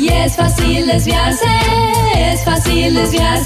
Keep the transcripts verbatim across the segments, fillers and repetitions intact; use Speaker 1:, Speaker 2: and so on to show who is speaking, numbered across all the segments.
Speaker 1: Y es fácil desviarse, es fácil desviarse.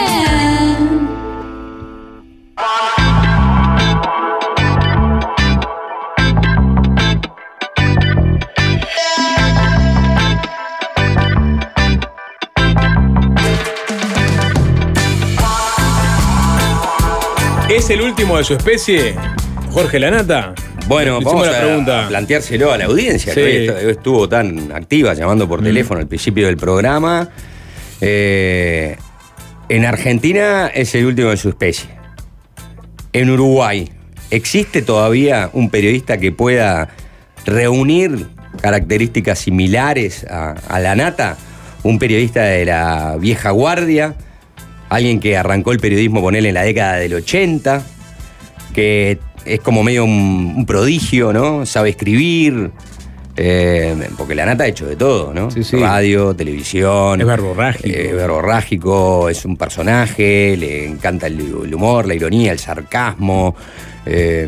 Speaker 2: ¿Es el último de su especie, Jorge Lanata?
Speaker 3: Bueno, vamos
Speaker 2: la
Speaker 3: a,
Speaker 2: pregunta.
Speaker 3: a planteárselo a la audiencia,
Speaker 2: Sí.
Speaker 3: que hoy estuvo tan activa llamando por teléfono al principio del programa. Eh, en Argentina es el último de su especie. En Uruguay, ¿existe todavía un periodista que pueda reunir características similares a, a Lanata? Un periodista de la vieja guardia, alguien que arrancó el periodismo, ponele, en la década del ochenta, que es como medio un, un prodigio, ¿no? Sabe escribir, eh, porque Lanata ha hecho de todo, ¿no?
Speaker 2: Sí, sí.
Speaker 3: Radio, televisión.
Speaker 2: Es verborrágico.
Speaker 3: Eh, verborrágico, es un personaje, le encanta el, el humor, la ironía, el sarcasmo. Eh,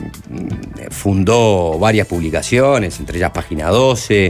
Speaker 3: fundó varias publicaciones, entre ellas Página doce.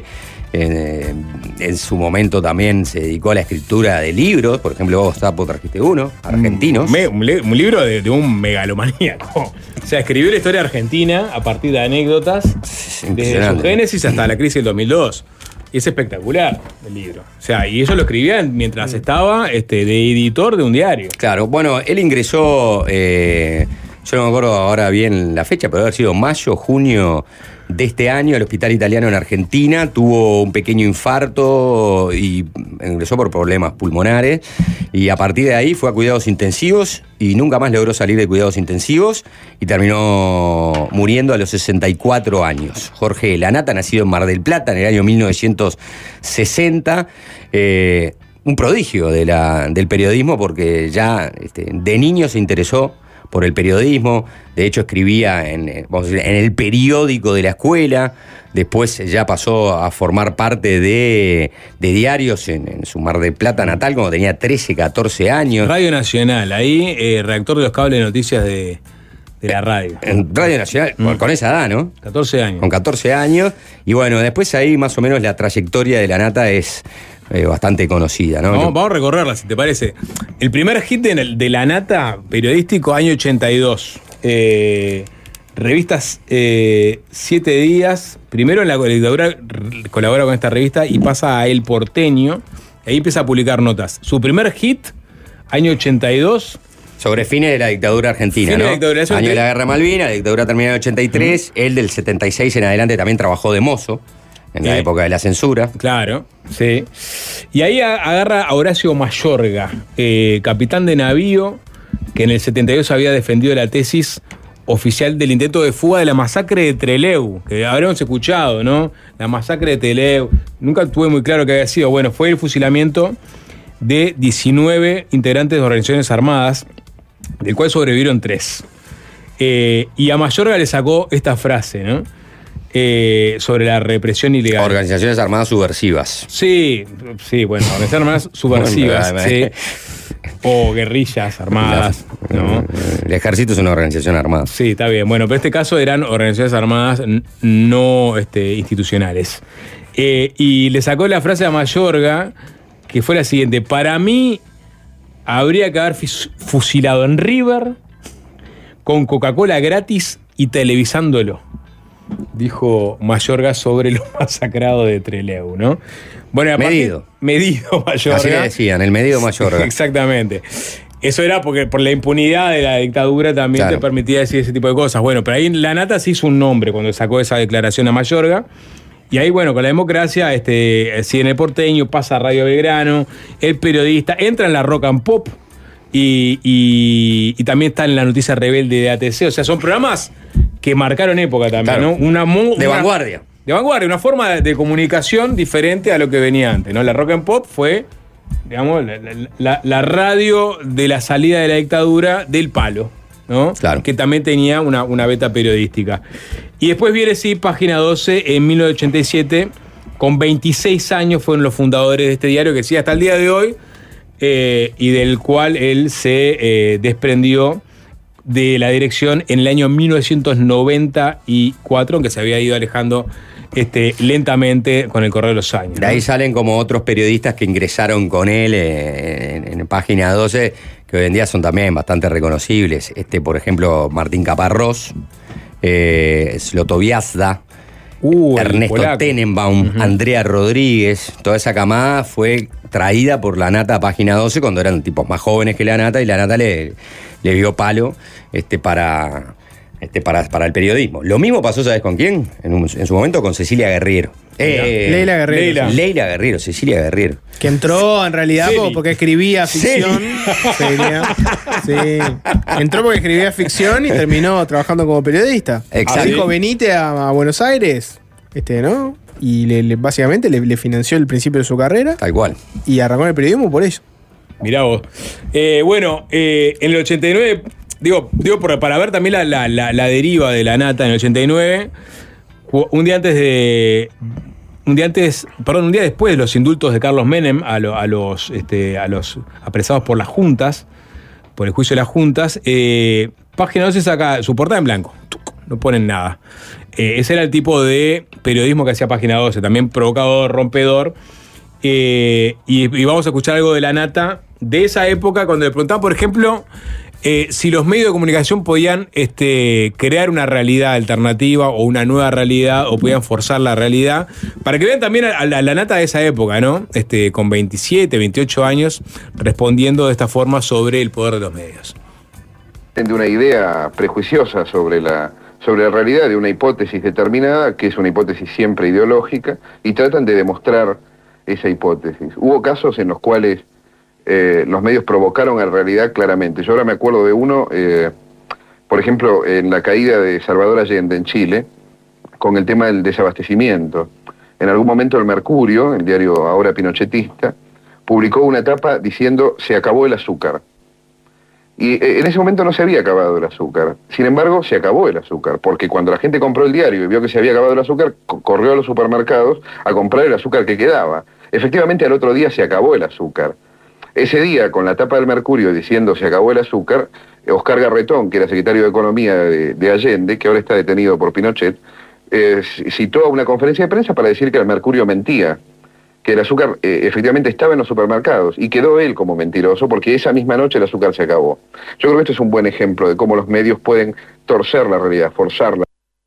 Speaker 3: En, en su momento también se dedicó a la escritura de libros. Por ejemplo, vos, Tapo, trajiste uno, argentinos.
Speaker 2: Me, un, le, un libro de, de un megalomaníaco. O sea, escribió la historia argentina a partir de anécdotas desde su génesis hasta la crisis del dos mil dos. Y es espectacular el libro. O sea, y eso lo escribía mientras estaba este, de editor de un diario.
Speaker 3: Claro, bueno, él ingresó, eh, yo no me acuerdo ahora bien la fecha, pero debe haber sido mayo, junio de este año, al Hospital Italiano en Argentina. Tuvo un pequeño infarto y ingresó por problemas pulmonares, y a partir de ahí fue a cuidados intensivos y nunca más logró salir de cuidados intensivos y terminó muriendo a los sesenta y cuatro años. Jorge Lanata, nacido en Mar del Plata en el año mil novecientos sesenta, eh, un prodigio de la, del periodismo, porque ya este, de niño se interesó por el periodismo. De hecho, escribía en, vamos a decir, en el periódico de la escuela. Después ya pasó a formar parte de, de diarios en, en su Mar del Plata natal cuando tenía trece, catorce años.
Speaker 2: Radio Nacional, ahí eh, redactor de los cables de noticias de, de la radio.
Speaker 3: En Radio Nacional, mm. con esa edad, ¿no?
Speaker 2: catorce años.
Speaker 3: Con catorce años. Y bueno, después ahí más o menos la trayectoria de Lanata es eh, bastante conocida, ¿no?
Speaker 2: Vamos, vamos a recorrerla, si te parece. El primer hit de, de Lanata periodístico, año ochenta y dos. Eh, revistas eh, Siete Días. Primero en la dictadura colabora con esta revista y pasa a El Porteño. Ahí empieza a publicar notas. Su primer hit, año ochenta y dos.
Speaker 3: Sobre fines de la dictadura argentina,
Speaker 2: Fines
Speaker 3: ¿no?
Speaker 2: de la dictadura, eso
Speaker 3: Año
Speaker 2: te-
Speaker 3: de la Guerra Malvinas, la dictadura termina en el ochenta y tres. Mm. Él del setenta y seis en adelante también trabajó de mozo, en la
Speaker 2: Eh,
Speaker 3: época de la censura.
Speaker 2: Claro, sí. Y ahí a- agarra a Horacio Mayorga, eh, capitán de navío, que en el setenta y dos había defendido la tesis oficial del intento de fuga de la masacre de Trelew, que habremos escuchado, ¿no? La masacre de Trelew. Nunca tuve muy claro qué había sido. Bueno, fue el fusilamiento de diecinueve integrantes de organizaciones armadas, del cual sobrevivieron tres. Eh, y a Mayorga le sacó esta frase, ¿no? Eh, sobre la represión ilegal.
Speaker 3: Organizaciones armadas subversivas.
Speaker 2: Sí, sí, bueno, organizaciones armadas subversivas,
Speaker 3: Bueno,
Speaker 2: sí. O guerrillas armadas, ¿no?
Speaker 3: El ejército es una organización armada.
Speaker 2: Sí, está bien. Bueno, pero en este caso eran organizaciones armadas n- no este, institucionales. Eh, y le sacó la frase a Mayorga, que fue la siguiente: para mí habría que haber fis- fusilado en River con Coca-Cola gratis y televisándolo, dijo Mayorga sobre lo masacrado de Trelew, ¿no? Bueno, aparte,
Speaker 3: Medido.
Speaker 2: Medido Mayorga.
Speaker 3: Así le decían, el medido Mayorga.
Speaker 2: Exactamente. Eso era porque por la impunidad de la dictadura también
Speaker 3: Claro.
Speaker 2: te permitía decir ese tipo de cosas. Bueno, pero ahí Lanata se hizo un nombre cuando sacó esa declaración a Mayorga. Y ahí, bueno, con la democracia, este, sigue en El Porteño, pasa a Radio Belgrano, el periodista, entra en la Rock and Pop y, y, y también está en la Noticia Rebelde de A T C. O sea, son programas que marcaron época también,
Speaker 3: Claro.
Speaker 2: ¿no? Una, mo-
Speaker 3: De
Speaker 2: una-
Speaker 3: vanguardia.
Speaker 2: De vanguardia, una forma de, de comunicación diferente a lo que venía antes, ¿no? La Rock and Pop fue, digamos, la, la- la- la radio de la salida de la dictadura del palo, ¿no?
Speaker 3: Claro.
Speaker 2: Que también tenía una, una beta periodística. Y después viene, sí, Página doce, en mil novecientos ochenta y siete, con veintiséis años fueron los fundadores de este diario, que sí, hasta el día de hoy, eh, y del cual él se eh, desprendió de la dirección en el año mil novecientos noventa y cuatro, aunque se había ido alejando este, lentamente con el correr de los años.
Speaker 3: De ahí
Speaker 2: ¿no?
Speaker 3: salen como otros periodistas que ingresaron con él en, en, en Página doce, que hoy en día son también bastante reconocibles. Este, por ejemplo, Martín Caparrós, eh, Slotoviazda,
Speaker 2: Uh,
Speaker 3: Ernesto Tenenbaum, uh-huh. Andrea Rodríguez, toda esa camada fue traída por la Nata a Página doce cuando eran tipos más jóvenes que la Nata, y la Nata le, le dio palo este, para, este, para, para el periodismo. Lo mismo pasó, ¿sabes con quién? En, un, en su momento con Cecilia Guerriero. Eh,
Speaker 4: Leila Guerrero.
Speaker 3: Leila. Leila Guerrero, Cecilia Guerrero.
Speaker 4: Que entró en realidad
Speaker 2: Celi.
Speaker 4: porque escribía ficción. Celia. Sí. Entró porque escribía ficción y terminó trabajando como periodista.
Speaker 3: Exacto.
Speaker 4: Dijo, venite a, a Buenos Aires, este, ¿no? Y le, le, básicamente le, le financió el principio de su carrera.
Speaker 3: Tal cual.
Speaker 4: Y arrancó en el periodismo por eso.
Speaker 2: Mirá vos. Eh, bueno, eh, en el ochenta y nueve, digo, digo por, para ver también la, la, la, la deriva de la Nata en el ochenta y nueve, un día antes de... Un día antes, perdón, un día después de los indultos de Carlos Menem a, lo, a, los, este, a los apresados por las juntas, por el juicio de las juntas, eh, Página doce saca su portada en blanco. No ponen nada. Eh, ese era el tipo de periodismo que hacía Página doce, también provocador, rompedor. Eh, y, y vamos a escuchar algo de la Nata de esa época, cuando le preguntaban, por ejemplo, eh, si los medios de comunicación podían este, crear una realidad alternativa o una nueva realidad, o podían forzar la realidad, para que vean también a, a, la, a la Nata de esa época, ¿no? Este, con veintisiete, veintiocho años, respondiendo de esta forma sobre el poder de los medios.
Speaker 5: De una idea prejuiciosa sobre la, sobre la realidad, de una hipótesis determinada, que es una hipótesis siempre ideológica, y tratan de demostrar esa hipótesis. Hubo casos en los cuales eh, los medios provocaron a la realidad claramente. Yo ahora me acuerdo de uno, eh, por ejemplo, en la caída de Salvador Allende en Chile, con el tema del desabastecimiento. En algún momento el Mercurio, el diario ahora pinochetista, publicó una etapa diciendo se acabó el azúcar. Y en ese momento no se había acabado el azúcar. Sin embargo, se acabó el azúcar, porque cuando la gente compró el diario y vio que se había acabado el azúcar, corrió a los supermercados a comprar el azúcar que quedaba. Efectivamente, al otro día se acabó el azúcar. Ese día, con la tapa del Mercurio diciendo se acabó el azúcar, Oscar Garretón, que era secretario de Economía de, de Allende, que ahora está detenido por Pinochet, eh, citó a una conferencia de prensa para decir que el Mercurio mentía, que el azúcar eh, efectivamente estaba en los supermercados, y quedó él como mentiroso porque esa misma noche el azúcar se acabó. Yo creo que esto es un buen ejemplo de cómo los medios pueden torcer la realidad, forzarla.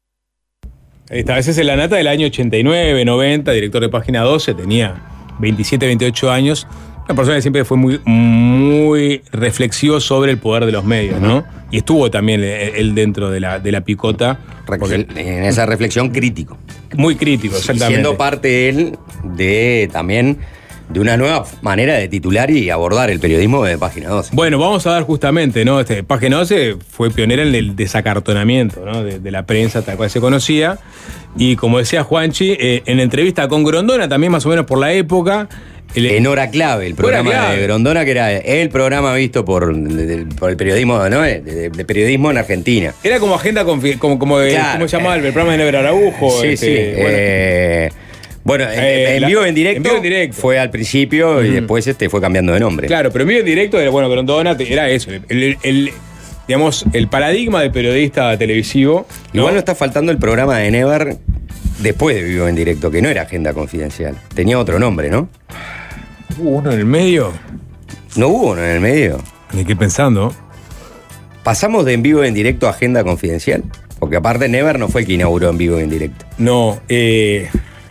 Speaker 2: Esta vez es la Nata del año ochenta y nueve, noventa, director de Página doce, tenía veintisiete, veintiocho años. Una persona que siempre fue muy, muy reflexivo sobre el poder de los medios, ¿no? Y estuvo también él dentro de la, de la picota.
Speaker 3: Porque en esa reflexión crítico.
Speaker 2: Muy crítico, exactamente.
Speaker 3: Siendo parte él de también de una nueva manera de titular y abordar el periodismo de Página doce.
Speaker 2: Bueno, vamos a dar justamente, ¿no? Este, Página doce fue pionera en el desacartonamiento, ¿no? de, de la prensa tal cual se conocía. Y como decía Juanchi, eh, en entrevista con Grondona, también más o menos por la época. El,
Speaker 3: en Hora Clave, el programa clave. de Grondona, que era el programa visto por, de, por el periodismo, ¿no? De, de, de periodismo en Argentina.
Speaker 2: Era como agenda, confi- como, como de,
Speaker 3: claro,
Speaker 2: ¿cómo se llamaba?
Speaker 3: Eh,
Speaker 2: el programa de Never Araujo.
Speaker 3: Sí,
Speaker 2: este,
Speaker 3: sí.
Speaker 2: Bueno,
Speaker 3: eh, bueno en,
Speaker 2: eh,
Speaker 3: en,
Speaker 2: la,
Speaker 3: vivo en directo,
Speaker 2: en vivo en directo
Speaker 3: fue al principio mm. y después este fue cambiando de nombre.
Speaker 2: Claro, pero en vivo en directo era, bueno, Grondona era eso, el, el, el, digamos, el paradigma de periodista televisivo. ¿no?
Speaker 3: Igual no está faltando el programa de Never después de Vivo en Directo, que no era Agenda Confidencial. Tenía otro nombre, ¿no?
Speaker 2: ¿Hubo uno en el medio?
Speaker 3: No hubo uno en el medio.
Speaker 2: Me quedé pensando.
Speaker 3: ¿Pasamos de En Vivo en Directo a Agenda Confidencial? Porque aparte Never no fue el que inauguró En Vivo en Directo.
Speaker 2: No, eh...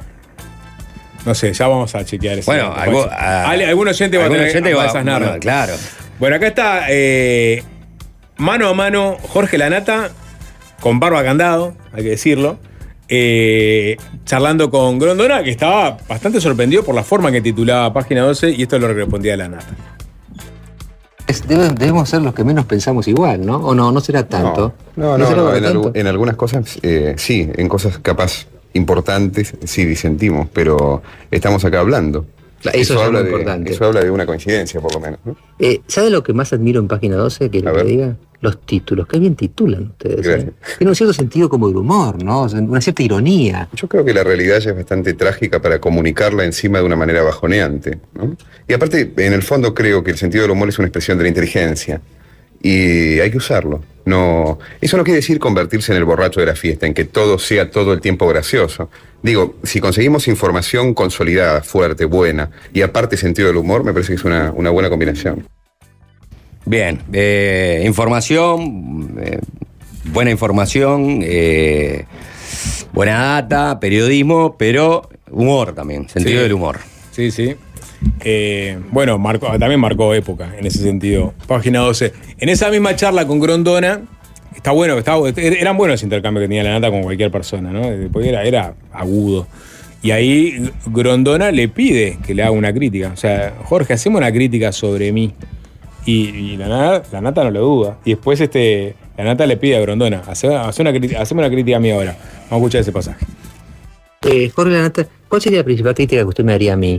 Speaker 2: no sé, ya vamos a chequear eso.
Speaker 3: Bueno, algo, a,
Speaker 2: algún oyente va a tener
Speaker 3: oyente va,
Speaker 2: esas narras.
Speaker 3: Bueno, claro.
Speaker 2: Bueno, acá está eh, mano a mano Jorge Lanata, con barba candado, hay que decirlo. Eh, charlando con Grondona, que estaba bastante sorprendido por la forma que titulaba Página doce, y esto es lo que respondía Lanata.
Speaker 6: Debe, debemos ser los que menos pensamos igual, ¿no? ¿O no? ¿No será tanto?
Speaker 7: No, no,
Speaker 6: ¿No,
Speaker 7: no,
Speaker 6: será
Speaker 7: no en,
Speaker 6: tanto?
Speaker 7: al, en algunas cosas eh, sí, en cosas capaz importantes sí disentimos, pero estamos acá hablando.
Speaker 6: Eso, eso es
Speaker 7: habla
Speaker 6: muy
Speaker 7: de,
Speaker 6: importante.
Speaker 7: Eso habla de una coincidencia, por lo menos, ¿no?
Speaker 6: Eh, ¿Sabe lo que más admiro en Página doce? Que le diga los títulos, que bien titulan ustedes. ¿eh? Tiene un cierto sentido como del humor, ¿no? O sea, una cierta ironía.
Speaker 7: Yo creo que la realidad ya es bastante trágica para comunicarla encima de una manera bajoneante, ¿no? Y aparte, en el fondo creo que el sentido del humor es una expresión de la inteligencia. y hay que usarlo. No, eso no quiere decir convertirse en el borracho de la fiesta, en que todo sea todo el tiempo gracioso. Digo, si conseguimos información consolidada, fuerte, buena, y aparte sentido del humor, me parece que es una, una buena combinación.
Speaker 3: Bien, eh, información, eh, buena información, eh, buena data, periodismo, pero humor también, sentido
Speaker 2: Sí.
Speaker 3: del humor.
Speaker 2: Sí, sí. Eh, bueno, marcó, también marcó época en ese sentido. Página doce. En esa misma charla con Grondona, está bueno, estaba, eran buenos los intercambios que tenía la nata con cualquier persona, ¿no? Porque era, era agudo. Y ahí Grondona le pide que le haga una crítica. O sea, Jorge, hacemos una crítica sobre mí. Y, y la, nata, la nata no lo duda. Y después este, la nata le pide a Grondona, hace, hace una, haceme una crítica a mí ahora. Vamos a escuchar ese pasaje.
Speaker 6: Eh, Jorge Lanata, ¿cuál sería la principal crítica que usted me haría a mí?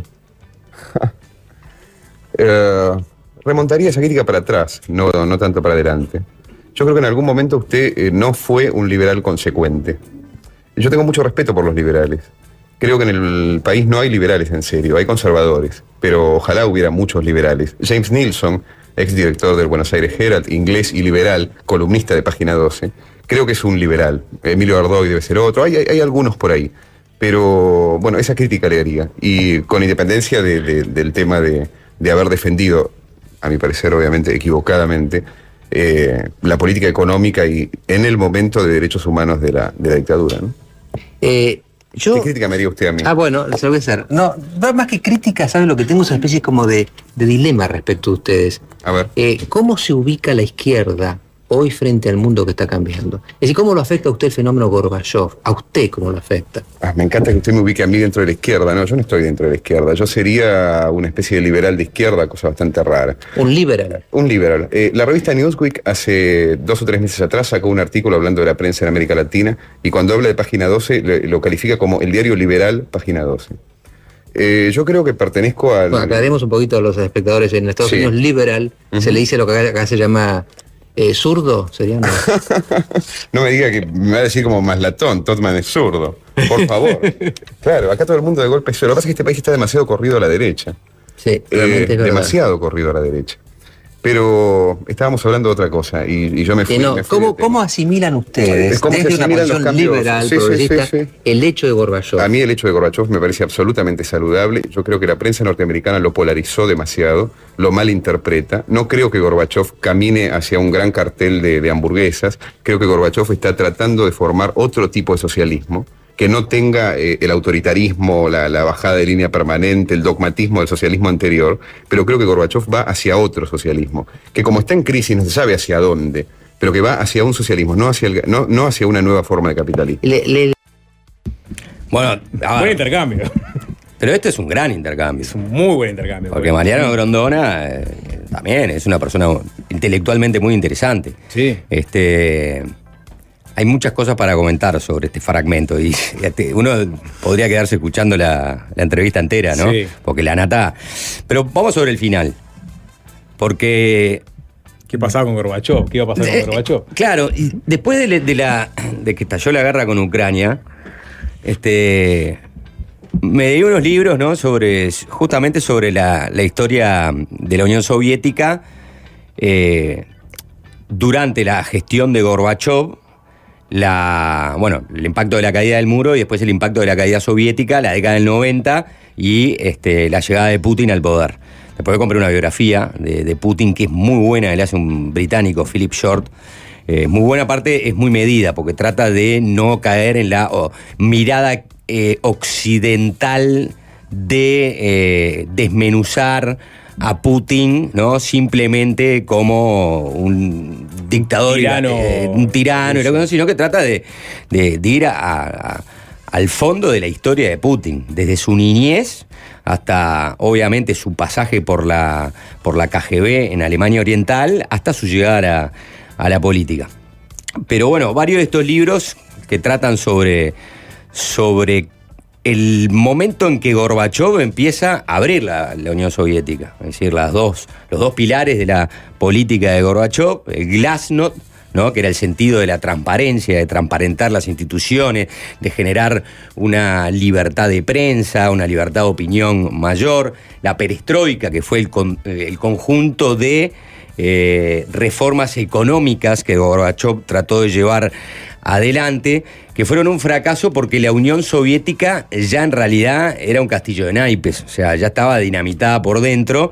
Speaker 7: Eh, remontaría esa crítica para atrás, no, no tanto para adelante. Yo creo que en algún momento usted eh, no fue un liberal consecuente. Yo tengo mucho respeto por los liberales. Creo que en el país no hay liberales en serio, hay conservadores, pero ojalá hubiera muchos liberales. James Nilsson, exdirector del Buenos Aires Herald, inglés y liberal, columnista de Página doce, creo que es un liberal. Emilio Ardoy debe ser otro, hay, hay, hay algunos por ahí. Pero, bueno, esa crítica le haría. Y con independencia de, de, del tema de, de haber defendido, a mi parecer, obviamente, equivocadamente, eh, la política económica y en el momento de derechos humanos de la, de la dictadura, ¿no?
Speaker 6: Eh, yo...
Speaker 7: ¿Qué crítica me haría usted a mí?
Speaker 6: Ah, bueno, se lo voy a hacer. No, más que crítica, ¿sabes lo que tengo? Es una especie como de, de dilema respecto a ustedes.
Speaker 7: A ver.
Speaker 6: Eh, ¿Cómo se ubica la izquierda hoy frente al mundo que está cambiando? Es decir, ¿cómo lo afecta a usted el fenómeno Gorbachov? ¿A usted cómo lo afecta?
Speaker 7: Ah, me encanta que usted me ubique a mí dentro de la izquierda. No, yo no estoy dentro de la izquierda. Yo sería una especie de liberal de izquierda, cosa bastante rara.
Speaker 6: Un liberal.
Speaker 7: Un liberal. Eh, la revista Newsweek hace dos o tres meses atrás sacó un artículo hablando de la prensa en América Latina y cuando habla de Página doce le- lo califica como el diario liberal Página doce. Eh, yo creo que pertenezco al...
Speaker 6: Bueno, aclaremos un poquito a los espectadores. En Estados
Speaker 7: Sí.
Speaker 6: Unidos, liberal,
Speaker 7: Ujú.
Speaker 6: se le dice lo que acá, acá se llama eh, zurdo, ¿sería? No.
Speaker 7: No me diga que me va a decir como maslatón, Totman es zurdo. Por favor. Claro, acá todo el mundo de golpe es zurdo. Lo que pasa es que este país está demasiado corrido a la derecha.
Speaker 6: Sí, realmente
Speaker 7: Eh,
Speaker 6: es verdad.
Speaker 7: demasiado corrido a la derecha. Pero estábamos hablando de otra cosa y, y yo me fui.
Speaker 6: Que no,
Speaker 7: me fui
Speaker 6: ¿cómo,
Speaker 7: del tema.
Speaker 6: ¿Cómo asimilan ustedes,
Speaker 7: ¿Cómo se
Speaker 6: desde una
Speaker 7: asimilan los
Speaker 6: posición
Speaker 7: cambios?
Speaker 6: liberal,
Speaker 7: Sí, sí,
Speaker 6: progresista,
Speaker 7: sí, sí.
Speaker 6: el hecho de Gorbachov?
Speaker 7: A mí el hecho de Gorbachov me parece absolutamente saludable. Yo creo que la prensa norteamericana lo polarizó demasiado, lo malinterpreta. No creo que Gorbachov camine hacia un gran cartel de, de hamburguesas. Creo que Gorbachov está tratando de formar otro tipo de socialismo que no tenga eh, el autoritarismo, la, la bajada de línea permanente, el dogmatismo del socialismo anterior, pero creo que Gorbachov va hacia otro socialismo, que como está en crisis no se sabe hacia dónde, pero que va hacia un socialismo, no hacia, el, no, no hacia una nueva forma de capitalismo.
Speaker 6: Le- le-
Speaker 3: Bueno, a
Speaker 2: Buen
Speaker 3: ver,
Speaker 2: intercambio.
Speaker 3: pero este es un gran intercambio.
Speaker 2: Es un muy buen intercambio.
Speaker 3: Porque Mariano Grondona eh, también es una persona intelectualmente muy interesante.
Speaker 2: Sí.
Speaker 3: Este, hay muchas cosas para comentar sobre este fragmento y este, uno podría quedarse escuchando la, la entrevista entera, ¿no?
Speaker 2: Sí.
Speaker 3: Porque la nata... Pero vamos sobre el final. Porque...
Speaker 2: ¿Qué pasaba con Gorbachov? ¿Qué iba a pasar
Speaker 3: Eh,
Speaker 2: con Gorbachov?
Speaker 3: Claro, y después de, la- de la, de que estalló la guerra con Ucrania, este, me di unos libros, ¿no? Sobre, justamente sobre la, la historia de la Unión Soviética eh, durante la gestión de Gorbachov, la, bueno, el impacto de la caída del muro y después el impacto de la caída soviética, la década del noventa y este, la llegada de Putin al poder. Después compré una biografía de, de Putin que es muy buena, que le hace un británico, Philip Short. Eh, muy buena parte, es muy medida, porque trata de no caer en la oh, mirada eh, occidental de eh, desmenuzar a Putin, ¿no? Simplemente como un dictador,
Speaker 2: Tirano.
Speaker 3: eh, un tirano, y lo que no, sino que trata de, de- de ir a- a- al fondo de la historia de Putin, desde su niñez hasta, obviamente, su pasaje por la, por la K G B en Alemania Oriental, hasta su llegada a la, a la política. Pero bueno, varios de estos libros que tratan sobre, sobre el momento en que Gorbachov empieza a abrir la, la Unión Soviética, es decir, las dos, los dos pilares de la política de Gorbachov, el Glasnost, ¿no? Que era el sentido de la transparencia, de transparentar las instituciones, de generar una libertad de prensa, una libertad de opinión mayor. La perestroika, que fue el, con, el conjunto de eh, reformas económicas que Gorbachov trató de llevar adelante, que fueron un fracaso porque la Unión Soviética ya en realidad era un castillo de naipes, o sea, ya estaba dinamitada por dentro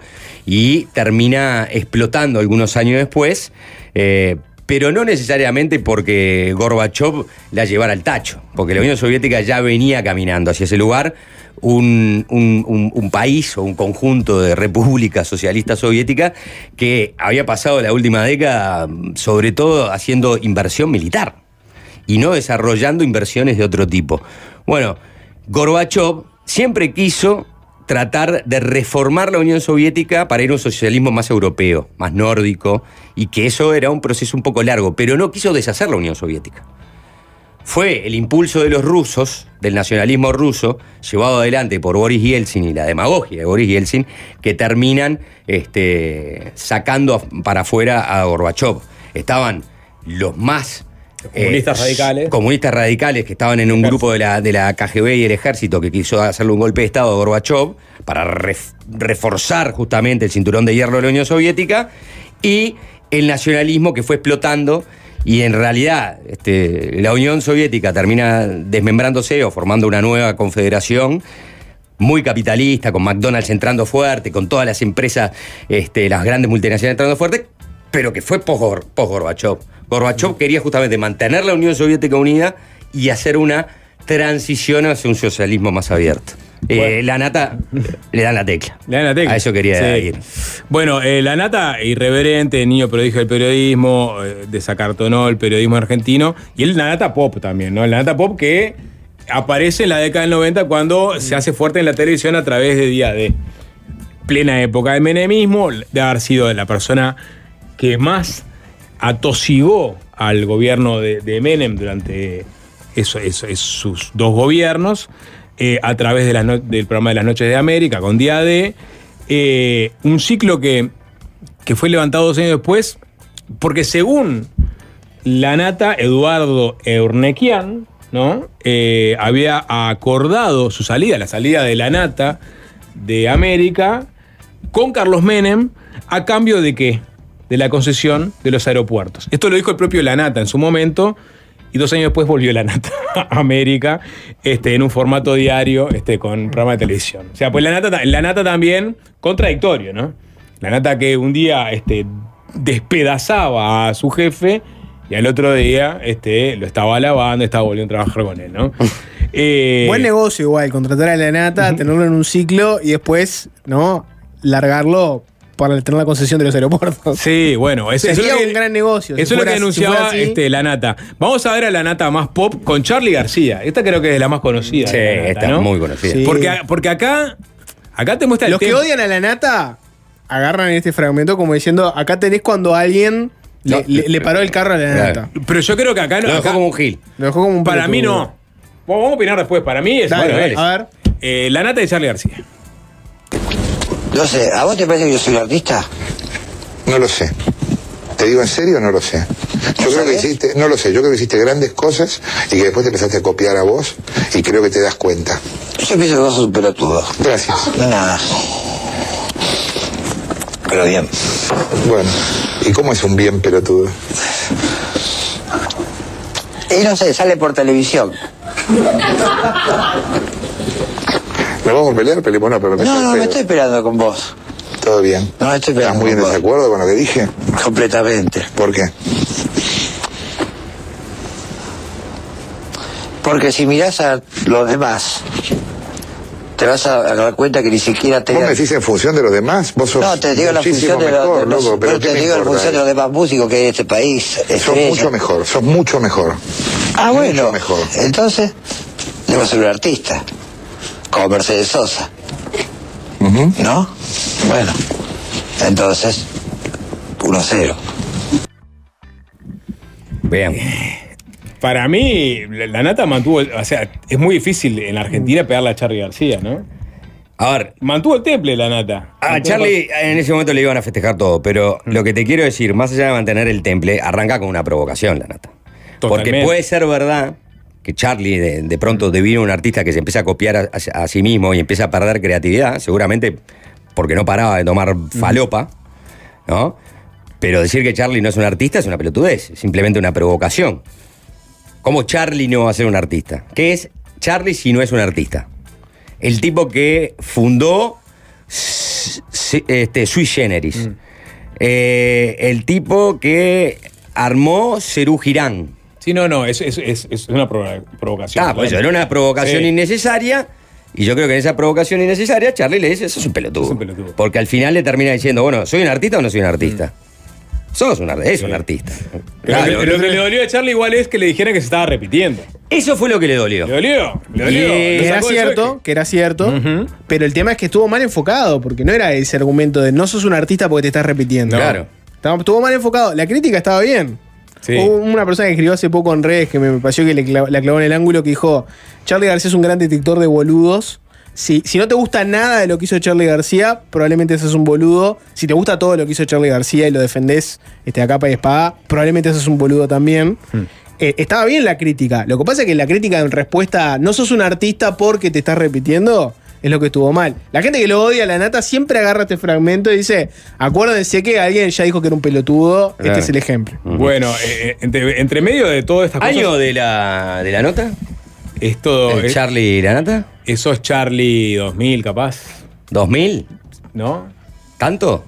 Speaker 3: y termina explotando algunos años después, eh, pero no necesariamente porque Gorbachov la llevara al tacho, porque la Unión Soviética ya venía caminando hacia ese lugar. Un, un, un, un país o un conjunto de repúblicas socialistas soviéticas que había pasado la última década sobre todo haciendo inversión militar y no desarrollando inversiones de otro tipo. Bueno, Gorbachov siempre quiso tratar de reformar la Unión Soviética para ir a un socialismo más europeo, más nórdico, y que eso era un proceso un poco largo, pero no quiso deshacer la Unión Soviética. Fue el impulso de los rusos, del nacionalismo ruso, llevado adelante por Boris Yeltsin y la demagogia de Boris Yeltsin, que terminan este, sacando para afuera a Gorbachov. Estaban los más...
Speaker 2: Comunistas eh, radicales.
Speaker 3: Comunistas radicales que estaban en un grupo de la, de la K G B y el ejército que quiso hacerle un golpe de Estado a Gorbachov para ref, reforzar justamente el cinturón de hierro de la Unión Soviética, y el nacionalismo que fue explotando, y en realidad este, la Unión Soviética termina desmembrándose o formando una nueva confederación muy capitalista, con McDonald's entrando fuerte, con todas las empresas, este, las grandes multinacionales entrando fuerte, pero que fue post-Gorbachov. Gorbachov quería justamente mantener la Unión Soviética unida y hacer una transición hacia un socialismo más abierto. Bueno. Eh, la nata le dan la tecla.
Speaker 2: Le dan la tecla.
Speaker 3: A eso quería
Speaker 2: sí.
Speaker 3: ir.
Speaker 2: Bueno, eh, la nata, irreverente, niño prodigio del periodismo, eh, desacartonó el periodismo argentino, y el la nata pop también, ¿no? La nata pop que aparece en la década del noventa cuando se hace fuerte en la televisión a través de Día D. Plena época del menemismo, de haber sido la persona que más atosigó al gobierno de, de Menem durante eso, eso, eso, sus dos gobiernos, eh, a través de las no, del programa de las Noches de América con Día D, eh, un ciclo que, que fue levantado dos años después, porque según la nata, Eduardo Eurnequian, ¿no? Eh, había acordado su salida, la salida de la nata de América, con Carlos Menem, a cambio de ¿qué? De la concesión de los aeropuertos. Esto lo dijo el propio La Nata en su momento, y dos años después volvió La Nata a América, este, en un formato diario, este, con un programa de televisión. O sea, pues La Nata, La Nata también contradictorio, ¿no? La Nata que un día este, despedazaba a su jefe y al otro día este, lo estaba alabando, estaba volviendo a trabajar con él, ¿no? eh,
Speaker 4: Buen negocio igual, contratar a La Nata, uh-huh. tenerlo en un ciclo y después, ¿no? Largarlo para tener la concesión de los aeropuertos.
Speaker 2: Sí, bueno, eso, eso
Speaker 4: sería
Speaker 2: es
Speaker 4: un
Speaker 2: que,
Speaker 4: gran negocio.
Speaker 2: Eso
Speaker 4: si
Speaker 2: es
Speaker 4: fuera,
Speaker 2: lo que anunciaba
Speaker 4: si
Speaker 2: este, La Nata. Vamos a ver a La Nata más pop con Charly García. Esta creo que es la más conocida.
Speaker 3: Sí,
Speaker 2: Nata,
Speaker 3: esta
Speaker 2: ¿no?
Speaker 3: es muy conocida.
Speaker 2: Sí. Porque, porque acá, acá te muestra el
Speaker 4: Los que
Speaker 2: tema.
Speaker 4: odian a La Nata agarran este fragmento como diciendo, acá tenés cuando alguien
Speaker 3: No,
Speaker 4: le, le, le paró el carro a La Nata.
Speaker 2: Pero yo creo que acá no.
Speaker 3: Lo dejó
Speaker 2: acá,
Speaker 3: como un gil.
Speaker 4: Lo dejó como un
Speaker 2: para
Speaker 4: pelotudo.
Speaker 2: mí no. Vamos a opinar después. Para mí es.
Speaker 4: Dale,
Speaker 2: bueno,
Speaker 4: dale.
Speaker 2: es.
Speaker 4: A ver.
Speaker 2: Eh, La Nata de Charly García.
Speaker 8: No sé, ¿a vos te parece que yo soy un artista?
Speaker 9: No lo sé. ¿Te digo en serio? No lo sé. Yo creo que hiciste, no lo sé, yo creo que hiciste grandes cosas y que después te empezaste a copiar a vos y creo que te das cuenta.
Speaker 8: Yo pienso que vos sos un pelotudo.
Speaker 9: Gracias.
Speaker 8: Nada. Pero bien.
Speaker 9: Bueno, ¿y cómo es un bien pelotudo?
Speaker 8: Y no sé, sale por televisión.
Speaker 9: ¿Nos vamos a pelear? Peleemos, no, pero me
Speaker 8: No, no, me estoy peleando con vos.
Speaker 9: ¿Todo bien?
Speaker 8: No, estoy peleando
Speaker 9: ¿Estás muy en
Speaker 8: con vos.
Speaker 9: desacuerdo con lo que dije?
Speaker 8: Completamente.
Speaker 9: ¿Por qué?
Speaker 8: Porque si mirás a los demás, te vas a dar cuenta que ni siquiera te...
Speaker 9: ¿Vos me decís en función de los demás? Vos sos
Speaker 8: No, te digo la
Speaker 9: muchísimo
Speaker 8: función de los,
Speaker 9: mejor,
Speaker 8: de los-
Speaker 9: loco, pero
Speaker 8: pero
Speaker 9: ¿qué
Speaker 8: te
Speaker 9: me
Speaker 8: digo la
Speaker 9: importa?
Speaker 8: función de los demás músicos que hay en este país.
Speaker 9: Sos
Speaker 8: estrellas.
Speaker 9: mucho mejor, sos mucho mejor.
Speaker 8: Ah, bueno.
Speaker 9: Mucho mejor.
Speaker 8: Entonces, debo ser un artista. Como Mercedes Sosa.
Speaker 9: Ujú.
Speaker 8: ¿No? Bueno. Entonces, uno cero.
Speaker 3: Vean.
Speaker 2: Para mí, La Nata mantuvo. O sea, es muy difícil en Argentina pegarle a Charly García, ¿no?
Speaker 3: A ver.
Speaker 2: Mantuvo el temple la nata.
Speaker 3: A Charlie en ese momento le iban a festejar todo, pero mm. lo que te quiero decir, más allá de mantener el temple, arranca con una provocación la nata. Totalmente. Porque puede ser verdad que Charlie de, de pronto devino un artista que se empieza a copiar a, a, a sí mismo y empieza a perder creatividad, seguramente porque no paraba de tomar falopa, ¿no? Pero decir que Charlie no es un artista es una pelotudez, es simplemente una provocación. ¿Cómo Charlie no va a ser un artista? ¿Qué es Charlie si no es un artista? El tipo que fundó este, Sui Generis. Mm. Eh, el tipo que armó Serú Girán.
Speaker 2: Sí, no, no, es, es, es, es una provocación.
Speaker 3: Ah, pues era una provocación sí. innecesaria. Y yo creo que en esa provocación innecesaria, Charlie le dice, eso es un pelotudo. Es un pelotudo. Porque al final le termina diciendo, bueno, ¿soy un artista o no soy un artista? Mm. Sos un, es un artista.
Speaker 2: Claro, lo, que, lo que le dolió a Charlie igual es que le dijeran que se estaba repitiendo.
Speaker 3: Eso fue lo que le dolió.
Speaker 2: Le dolió, le dolió.
Speaker 4: Que era cierto, que era cierto, uh-huh. pero el tema es que estuvo mal enfocado, porque no era ese argumento de no sos un artista porque te estás repitiendo.
Speaker 3: No. Claro.
Speaker 4: Estuvo mal enfocado. La crítica estaba bien. Sí. Hubo una persona que escribió hace poco en redes que me pareció que le clavó, la clavó en el ángulo, que dijo, Charlie García es un gran detector de boludos. Si, si no te gusta nada de lo que hizo Charlie García, probablemente seas un boludo. Si te gusta todo lo que hizo Charlie García y lo defendés este, a capa y espada, probablemente seas un boludo también. Hmm. Eh, estaba bien la crítica. Lo que pasa es que la crítica en respuesta a no sos un artista porque te estás repitiendo es lo que estuvo mal. La gente que lo odia a la nata siempre agarra este fragmento y dice, acuérdense que alguien ya dijo que era un pelotudo. Claro. Este es el ejemplo.
Speaker 2: Uh-huh. Bueno, eh, entre, entre medio de todas estas cosas...
Speaker 3: ¿Año de la, de la nota?
Speaker 2: Es todo...
Speaker 3: ¿El
Speaker 2: es,
Speaker 3: Charlie y la nata?
Speaker 2: Eso es Charlie dos mil, capaz.
Speaker 3: ¿dos mil?
Speaker 2: ¿No?
Speaker 3: ¿Tanto?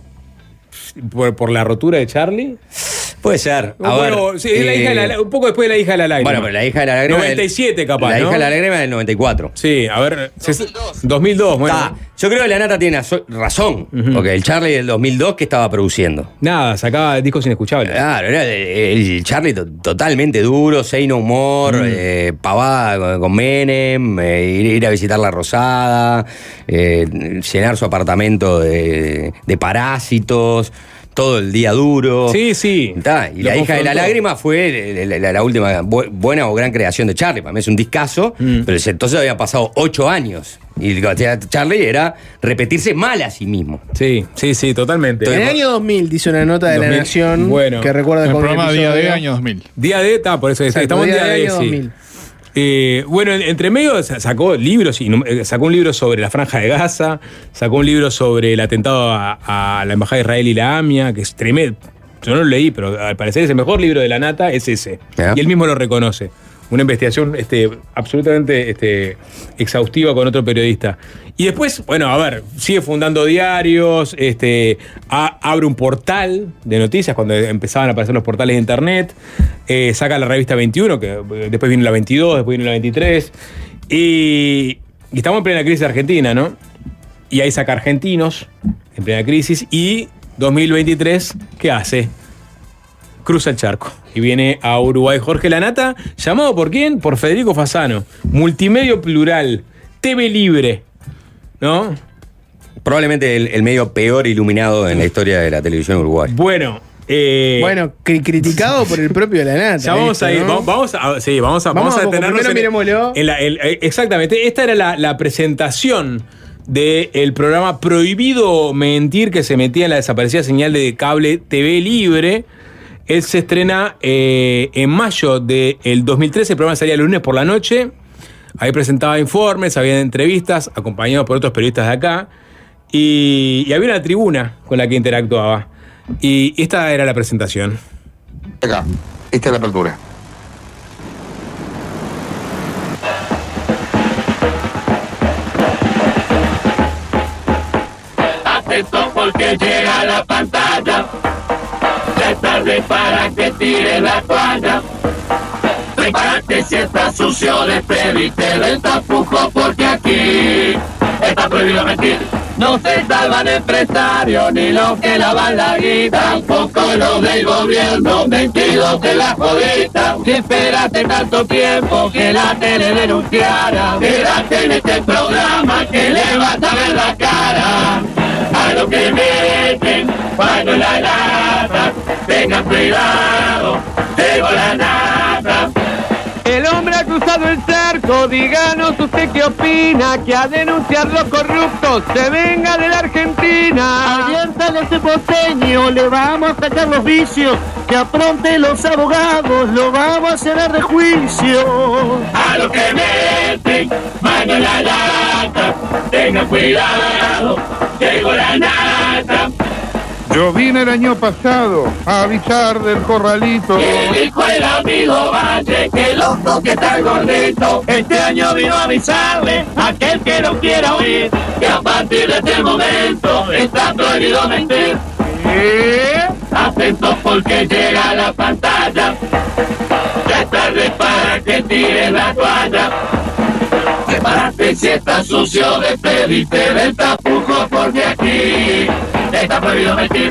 Speaker 2: ¿Por, por la rotura de Charlie?
Speaker 3: Puede ser. A
Speaker 2: bueno,
Speaker 3: ver,
Speaker 2: sí, es la hija de la, un poco después de la hija de la lágrima.
Speaker 3: Bueno, pero la hija de la lágrima.
Speaker 2: noventa y siete,
Speaker 3: del,
Speaker 2: capaz.
Speaker 3: La
Speaker 2: ¿no?
Speaker 3: hija de la lágrima del noventa y cuatro.
Speaker 2: Sí, a ver. dos mil dos. dos mil dos, bueno.
Speaker 3: Está. Yo creo que la nata tiene razón. Uh-huh. Porque el Charlie del dos mil dos, ¿qué estaba produciendo?
Speaker 2: Nada, sacaba discos inescuchables.
Speaker 3: Claro, era el, el Charlie to- totalmente duro, say no more, mm. eh, pavada con, con Menem, eh, ir, ir a visitar la Rosada, eh, llenar su apartamento de, de parásitos. Todo el día duro.
Speaker 2: Sí, sí.
Speaker 3: ¿Tá? Y Lo la hija de la lágrima fue la, la, la última bu- buena o gran creación de Charlie. Para mí es un discazo, mm. pero entonces habían pasado ocho años. Y lo que hacía Charlie era repetirse mal a sí mismo.
Speaker 2: Sí, sí, sí, totalmente.
Speaker 4: En el año dos mil dice una nota de dos mil, La Nación
Speaker 2: bueno,
Speaker 4: que recuerda
Speaker 10: el
Speaker 4: con
Speaker 10: programa
Speaker 4: el
Speaker 10: Día D, año dos mil.
Speaker 2: Día D, está, por eso Exacto, estamos en Día D, sí. dos mil. Eh, bueno, entre medio sacó libros, sacó un libro sobre la Franja de Gaza, sacó un libro sobre el atentado a, a la Embajada de Israel y la AMIA, que es tremendo. Yo no lo leí, pero al parecer es el mejor libro de la nata, es ese. ¿Ya? Y él mismo lo reconoce. Una investigación este, absolutamente este, exhaustiva con otro periodista. Y después, bueno, a ver, sigue fundando diarios, este, a, abre un portal de noticias cuando empezaban a aparecer los portales de internet, eh, saca la revista veintiuno, que después viene la veintidós, después viene la veintitrés, y, y estamos en plena crisis argentina, ¿no? Y ahí saca Argentinos, en plena crisis, y dos mil veintitrés, ¿qué hace? Cruza el charco y viene a Uruguay. Jorge Lanata, ¿llamado por quién? Por Federico Fasano. Multimedio plural, T V libre, ¿no?
Speaker 3: Probablemente el, el medio peor iluminado en la historia de la televisión uruguaya.
Speaker 2: Bueno, eh,
Speaker 4: bueno, cri- criticado por el propio Lanata.
Speaker 2: Ya vamos
Speaker 4: esto,
Speaker 2: a ir,
Speaker 4: ¿no?
Speaker 2: vamos a, sí, vamos a, vamos, vamos a detenernos
Speaker 4: en, miremoslo.
Speaker 2: en la, el, exactamente. Esta era la, la presentación del programa Prohibido Mentir, que se metía en la desaparecida señal de cable T V libre. Él se estrena eh, en mayo del dos mil trece, el programa salía el lunes por la noche, ahí presentaba informes, había entrevistas, acompañados por otros periodistas de acá, y, y había una tribuna con la que interactuaba. Y esta era la presentación.
Speaker 9: Acá, esta es la apertura.
Speaker 11: Atento porque llega la pantalla. Tarde para que tire la toalla. Prepárate si está sucio, despedite del tapujo, porque aquí está prohibido mentir. No se salvan empresarios ni los que lavan la guita, tampoco los del gobierno mentidos de la jodita. Si esperaste tanto tiempo que la tele denunciara, quédate en este programa que le vas a ver la cara a lo que meten cuando en la lata. Tengan cuidado, llegó la nata.
Speaker 12: El hombre ha cruzado el cerco.
Speaker 10: Paco, díganos usted qué opina, que a denunciar los corruptos se venga de la Argentina.
Speaker 12: Aviéntale a ese porteño, le vamos a sacar los vicios, que apronte los abogados, lo vamos a hacer de juicio.
Speaker 11: A los que meten mano en la lata, tengan cuidado, llegó la nata.
Speaker 13: Yo vine el año pasado a avisar del corralito.
Speaker 11: Y dijo el amigo Valle que loco que está el gordito. Este año vino a avisarle a aquel que no quiera oír que a partir de este momento está prohibido mentir. ¿Eh? Atentos porque llega la pantalla. Ya es tarde para que tires la toalla. Prepárate si estás sucio, despedite del tapujo porque aquí está prohibido mentir.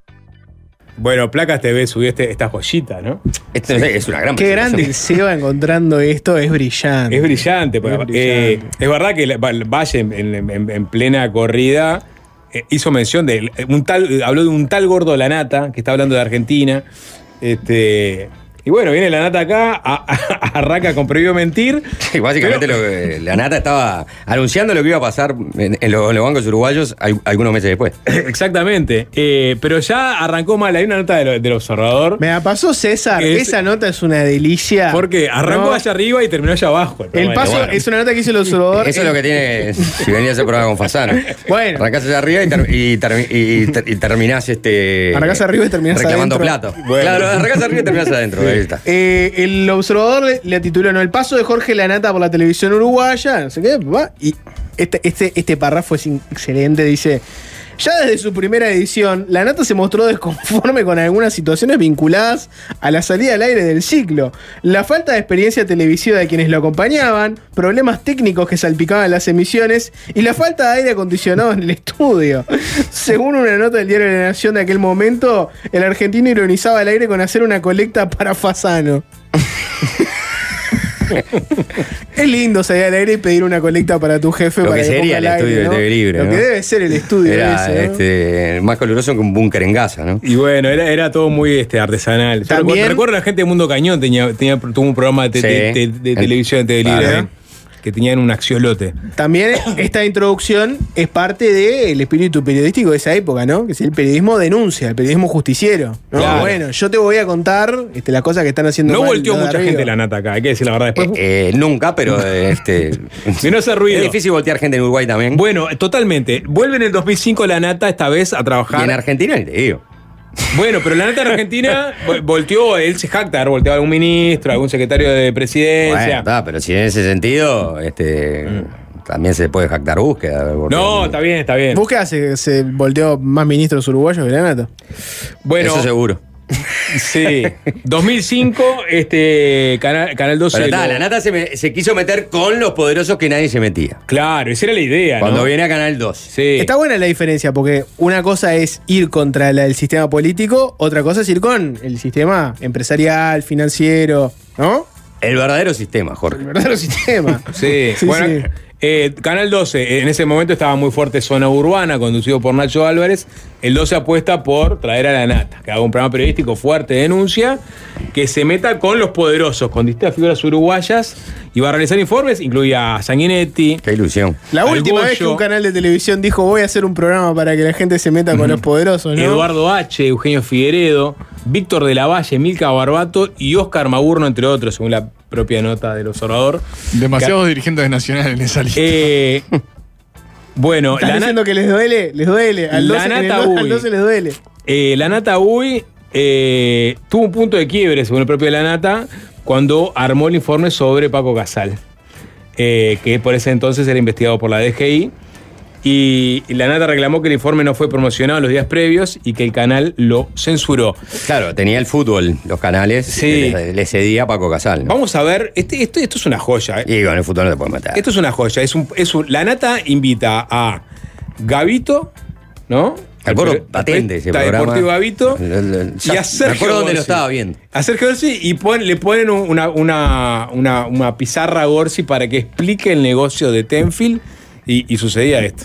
Speaker 2: Bueno, Placas T V subió este, esta joyita, ¿no?
Speaker 3: Esto es una gran
Speaker 4: Qué grande el Seba encontrando esto, es brillante.
Speaker 2: Es brillante, porque,
Speaker 4: es, brillante.
Speaker 2: Eh, es verdad que Valle en, en, en plena corrida eh, hizo mención de un tal, habló de un tal gordo Lanata, que está hablando de Argentina. Este. Y bueno, viene la Nata acá, a, a, arranca con prohibido mentir.
Speaker 3: Sí, básicamente pero, lo que, la Nata estaba anunciando lo que iba a pasar en, en, los, en los bancos uruguayos hay, algunos meses después.
Speaker 2: Exactamente. Eh, pero ya arrancó mal. Hay una nota de lo, del Observador.
Speaker 4: Me la pasó César. Es, esa nota es una delicia.
Speaker 2: Porque arrancó no. allá arriba y terminó allá abajo.
Speaker 4: El, el paso bueno. es una nota que hizo el Observador.
Speaker 3: Eso es lo que tiene si venía a hacer programa con Fasano.
Speaker 4: Bueno.
Speaker 3: Arrancás allá arriba y, ter, y, ter, y, ter, y terminás este.
Speaker 4: Arrancás arriba y terminás
Speaker 3: reclamando
Speaker 4: adentro.
Speaker 3: plato. Bueno. Claro, arrancás arriba y terminás adentro. Ahí está.
Speaker 4: Eh, el Observador le, le tituló, ¿no? El paso de Jorge Lanata por la televisión uruguaya, no sé qué, va. Y este, este, este párrafo es excelente, dice: ya desde su primera edición, Lanata se mostró desconforme con algunas situaciones vinculadas a la salida al aire del ciclo, la falta de experiencia televisiva de quienes lo acompañaban, problemas técnicos que salpicaban las emisiones y la falta de aire acondicionado en el estudio. Según una nota del diario La Nación de aquel momento, el argentino ironizaba al aire con hacer una colecta para Fasano. Es lindo salir al aire y pedir una colecta para tu jefe.
Speaker 3: Lo
Speaker 4: para
Speaker 3: que
Speaker 4: que
Speaker 3: sería el
Speaker 4: aire,
Speaker 3: estudio
Speaker 4: ¿no?
Speaker 3: de T V Libre.
Speaker 4: Lo
Speaker 3: ¿no?
Speaker 4: que debe ser el estudio
Speaker 3: era,
Speaker 4: ese, ¿no?
Speaker 3: este, más caluroso que un búnker en Gaza, ¿no?
Speaker 2: Y bueno, era, era todo muy este, artesanal.
Speaker 4: También,
Speaker 2: recuerdo, recuerdo la gente de Mundo Cañón tenía, tenía tuvo un programa de,
Speaker 3: sí,
Speaker 2: de, de, de, de
Speaker 3: el,
Speaker 2: televisión de T V Libre, ¿eh? Que tenían un axiolote.
Speaker 4: También esta introducción es parte del espíritu periodístico de esa época, ¿no? Que es el periodismo denuncia, el periodismo justiciero, ¿no?
Speaker 2: Claro.
Speaker 4: Bueno, yo te voy a contar este, las cosas que están haciendo.
Speaker 2: No
Speaker 4: mal,
Speaker 2: volteó mucha
Speaker 4: arriba.
Speaker 2: gente la Nata acá, hay que decir la verdad. Después,
Speaker 3: eh, eh, nunca, pero este.
Speaker 2: Si no hace ruido.
Speaker 3: Es difícil voltear gente en Uruguay también.
Speaker 2: Bueno, totalmente. Vuelve en el dos mil cinco la Nata esta vez a trabajar.
Speaker 3: Y en Argentina ni te digo.
Speaker 2: Bueno, pero la Nata en Argentina volteó, él se jacta de haber volteado a algún ministro, a algún secretario de presidencia.
Speaker 3: Bueno, está, pero si en ese sentido, este. Mm. También se puede jactar búsqueda.
Speaker 2: No, está bien, está bien.
Speaker 4: Búsqueda se, se volteó más ministros uruguayos que la Nata.
Speaker 3: Bueno. Eso seguro.
Speaker 2: Sí. dos mil cinco, este, Canal, Canal doce.
Speaker 3: Pero está, lo... la Nata se, me, se quiso meter con los poderosos que nadie se metía.
Speaker 2: Claro, esa era la idea,
Speaker 3: Cuando
Speaker 2: ¿no?
Speaker 3: viene a Canal dos.
Speaker 2: Sí.
Speaker 4: Está buena la diferencia, porque una cosa es ir contra la, el sistema político, otra cosa es ir con el sistema empresarial, financiero, ¿no?
Speaker 3: El verdadero sistema, Jorge.
Speaker 4: El verdadero sistema.
Speaker 2: Sí,
Speaker 4: sí,
Speaker 2: bueno.
Speaker 4: sí.
Speaker 2: Eh, Canal doce, en ese momento estaba muy fuerte Zona Urbana, conducido por Nacho Álvarez. El doce apuesta por traer a la Nata, que haga un programa periodístico fuerte de denuncia, que se meta con los poderosos, con distintas figuras uruguayas, y va a realizar informes, incluía a Sanguinetti.
Speaker 3: Qué ilusión.
Speaker 4: La última Goyo, vez que un canal de televisión dijo voy a hacer un programa para que la gente se meta con uh-huh. los poderosos, ¿no?
Speaker 2: Eduardo H., Eugenio Figueredo, Víctor de la Valle, Milka Barbato y Oscar Magurno, entre otros, según la propia nota del Observador.
Speaker 14: Demasiados que, dirigentes nacionales en esa lista.
Speaker 2: Eh, bueno,
Speaker 4: ¿estás la diciendo que les duele? Les duele. Al
Speaker 2: la
Speaker 4: doce,
Speaker 2: Nata
Speaker 4: el, al doce les duele.
Speaker 2: Eh, la Nata Uy eh, tuvo un punto de quiebre, según el propio La Nata, cuando armó el informe sobre Paco Casal, eh, que por ese entonces era investigado por la D G I. Y la Nata reclamó que el informe no fue promocionado los días previos y que el canal lo censuró.
Speaker 3: Claro, tenía el fútbol, los canales,
Speaker 2: sí.
Speaker 3: le, le cedía a Paco Casal, ¿no?
Speaker 2: Vamos a ver, este, esto, esto es una joya. ¿eh?
Speaker 3: Y con el fútbol no te puedes meter.
Speaker 2: Esto es una joya. Es un, es un, la Nata invita a Gavito, ¿no?
Speaker 3: Me acuerdo patente ese programa.
Speaker 2: Deportivo Gavito.
Speaker 3: L, l, l,
Speaker 2: y a Sergio
Speaker 3: me acuerdo dónde
Speaker 2: Gorsi.
Speaker 3: lo estaba viendo.
Speaker 2: A Sergio Gorsi y pon, le ponen una, una, una, una pizarra a Gorsi para que explique el negocio de Tenfield y, y sucedía esto.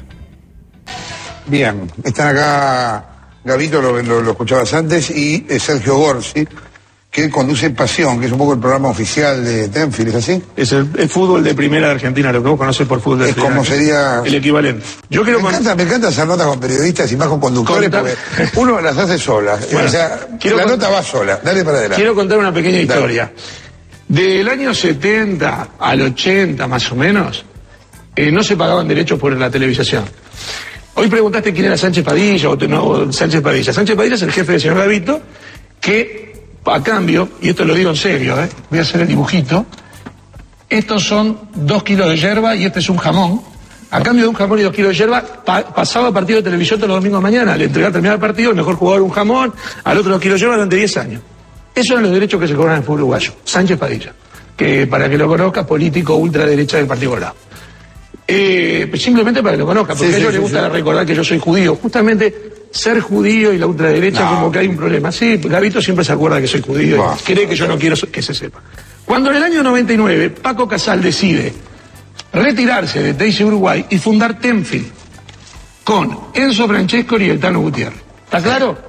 Speaker 9: Bien, están acá, Gavito, lo, lo, lo escuchabas antes, y eh, Sergio Gorsi, que conduce Pasión, que es un poco el programa oficial de Tenfield, ¿es así?
Speaker 15: Es el, el fútbol de primera de Argentina, lo que vos conocés por fútbol de
Speaker 9: Es
Speaker 15: primera.
Speaker 9: como sería...
Speaker 15: El equivalente. Yo quiero
Speaker 9: me,
Speaker 15: con...
Speaker 9: encanta, me encanta hacer notas con periodistas y más con conductores,
Speaker 15: Contar...
Speaker 9: porque uno las hace sola. Bueno, o sea, la
Speaker 15: cont...
Speaker 9: nota va sola. Dale para adelante.
Speaker 15: Quiero contar una pequeña historia. Dale. Del año setenta al ochenta, más o menos, eh, no se pagaban derechos por la televisación. Hoy preguntaste quién era Sánchez Padilla, o no, Sánchez Padilla. Sánchez Padilla es el jefe del señor Gavito, que a cambio, y esto lo digo en serio, ¿eh? Voy a hacer el dibujito, estos son dos kilos de yerba y este es un jamón. A cambio de un jamón y dos kilos de yerba, pa pasaba partido de televisión todos los domingos de mañana, le entregaba terminar el partido, el mejor jugador un jamón, al otro dos kilos de yerba durante diez años. Esos eran los derechos que se cobran en el fútbol uruguayo. Sánchez Padilla, que para que lo conozca, político ultraderecha del Partido Colorado. Eh, simplemente para que lo conozca, porque sí, a ellos sí, les gusta sí. recordar que yo soy judío. Justamente ser judío y la ultraderecha no. como que hay un problema. Sí, Gavito siempre se acuerda que soy judío no. y cree que yo no quiero que se sepa. Cuando en el año noventa y nueve Paco Casal decide retirarse de Teis Uruguay y fundar Tenfield con Enzo Francescoli y el Tano Gutiérrez. ¿Está claro?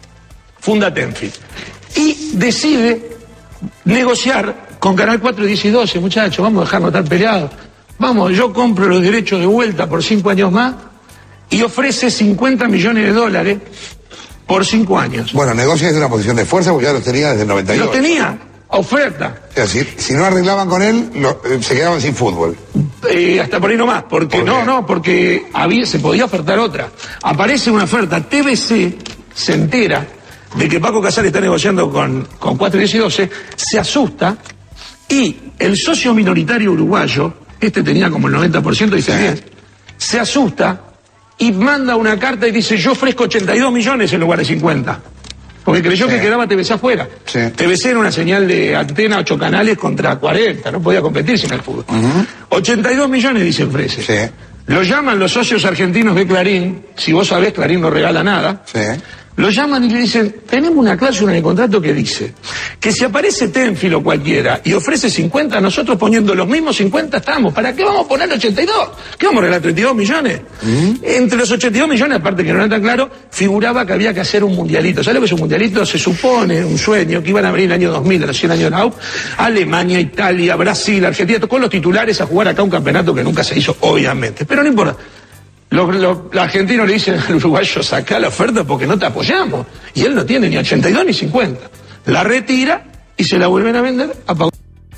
Speaker 15: Funda Tenfield. Y decide negociar con Canal cuatro, diez y doce, muchachos, vamos a dejarnos estar peleados. Vamos, yo compro los derechos de vuelta por cinco años más y ofrece cincuenta millones de dólares por cinco años.
Speaker 9: Bueno, negocia desde una posición de fuerza porque ya los tenía desde el noventa y ocho.
Speaker 15: Los tenía, oferta.
Speaker 9: O sea, si, si no arreglaban con él, lo, eh, se quedaban sin fútbol.
Speaker 15: Eh, hasta por ahí nomás, porque ¿Por no, no, porque había, se podía ofertar otra. Aparece una oferta, T V C se entera de que Paco Casal está negociando con, con cuatro, diez y doce, se asusta y el socio minoritario uruguayo, este tenía como el noventa por ciento, dice bien, se asusta y manda una carta y dice yo ofrezco ochenta y dos millones en lugar de cincuenta. Porque creyó sí. que quedaba T V C afuera. Sí. T V C era una señal de antena, ocho canales contra cuarenta, no podía competir sin el fútbol. Uh-huh. ochenta y dos millones dice ofrece. Sí. Lo llaman los socios argentinos de Clarín, si vos sabés, Clarín no regala nada. Sí. Lo llaman y le dicen, tenemos una cláusula en el contrato que dice que si aparece Tenfield o cualquiera y ofrece cincuenta, nosotros poniendo los mismos cincuenta estamos. ¿Para qué vamos a poner ochenta y dos? ¿Qué vamos a regalar treinta y dos millones? ¿Mm? Entre los ochenta y dos millones, aparte que no era tan claro, figuraba que había que hacer un mundialito. ¿Sabes lo que es un mundialito? Se supone, un sueño, que iban a venir el año dos mil, los cien años de la U P, Alemania, Italia, Brasil, Argentina, con los titulares a jugar acá un campeonato que nunca se hizo, obviamente. Pero no importa. Los, los, los argentinos le dicen al uruguayo, sacá la oferta porque no te apoyamos. Y él no tiene ni ochenta y dos ni cincuenta. La retira y se la vuelven a vender a Pau.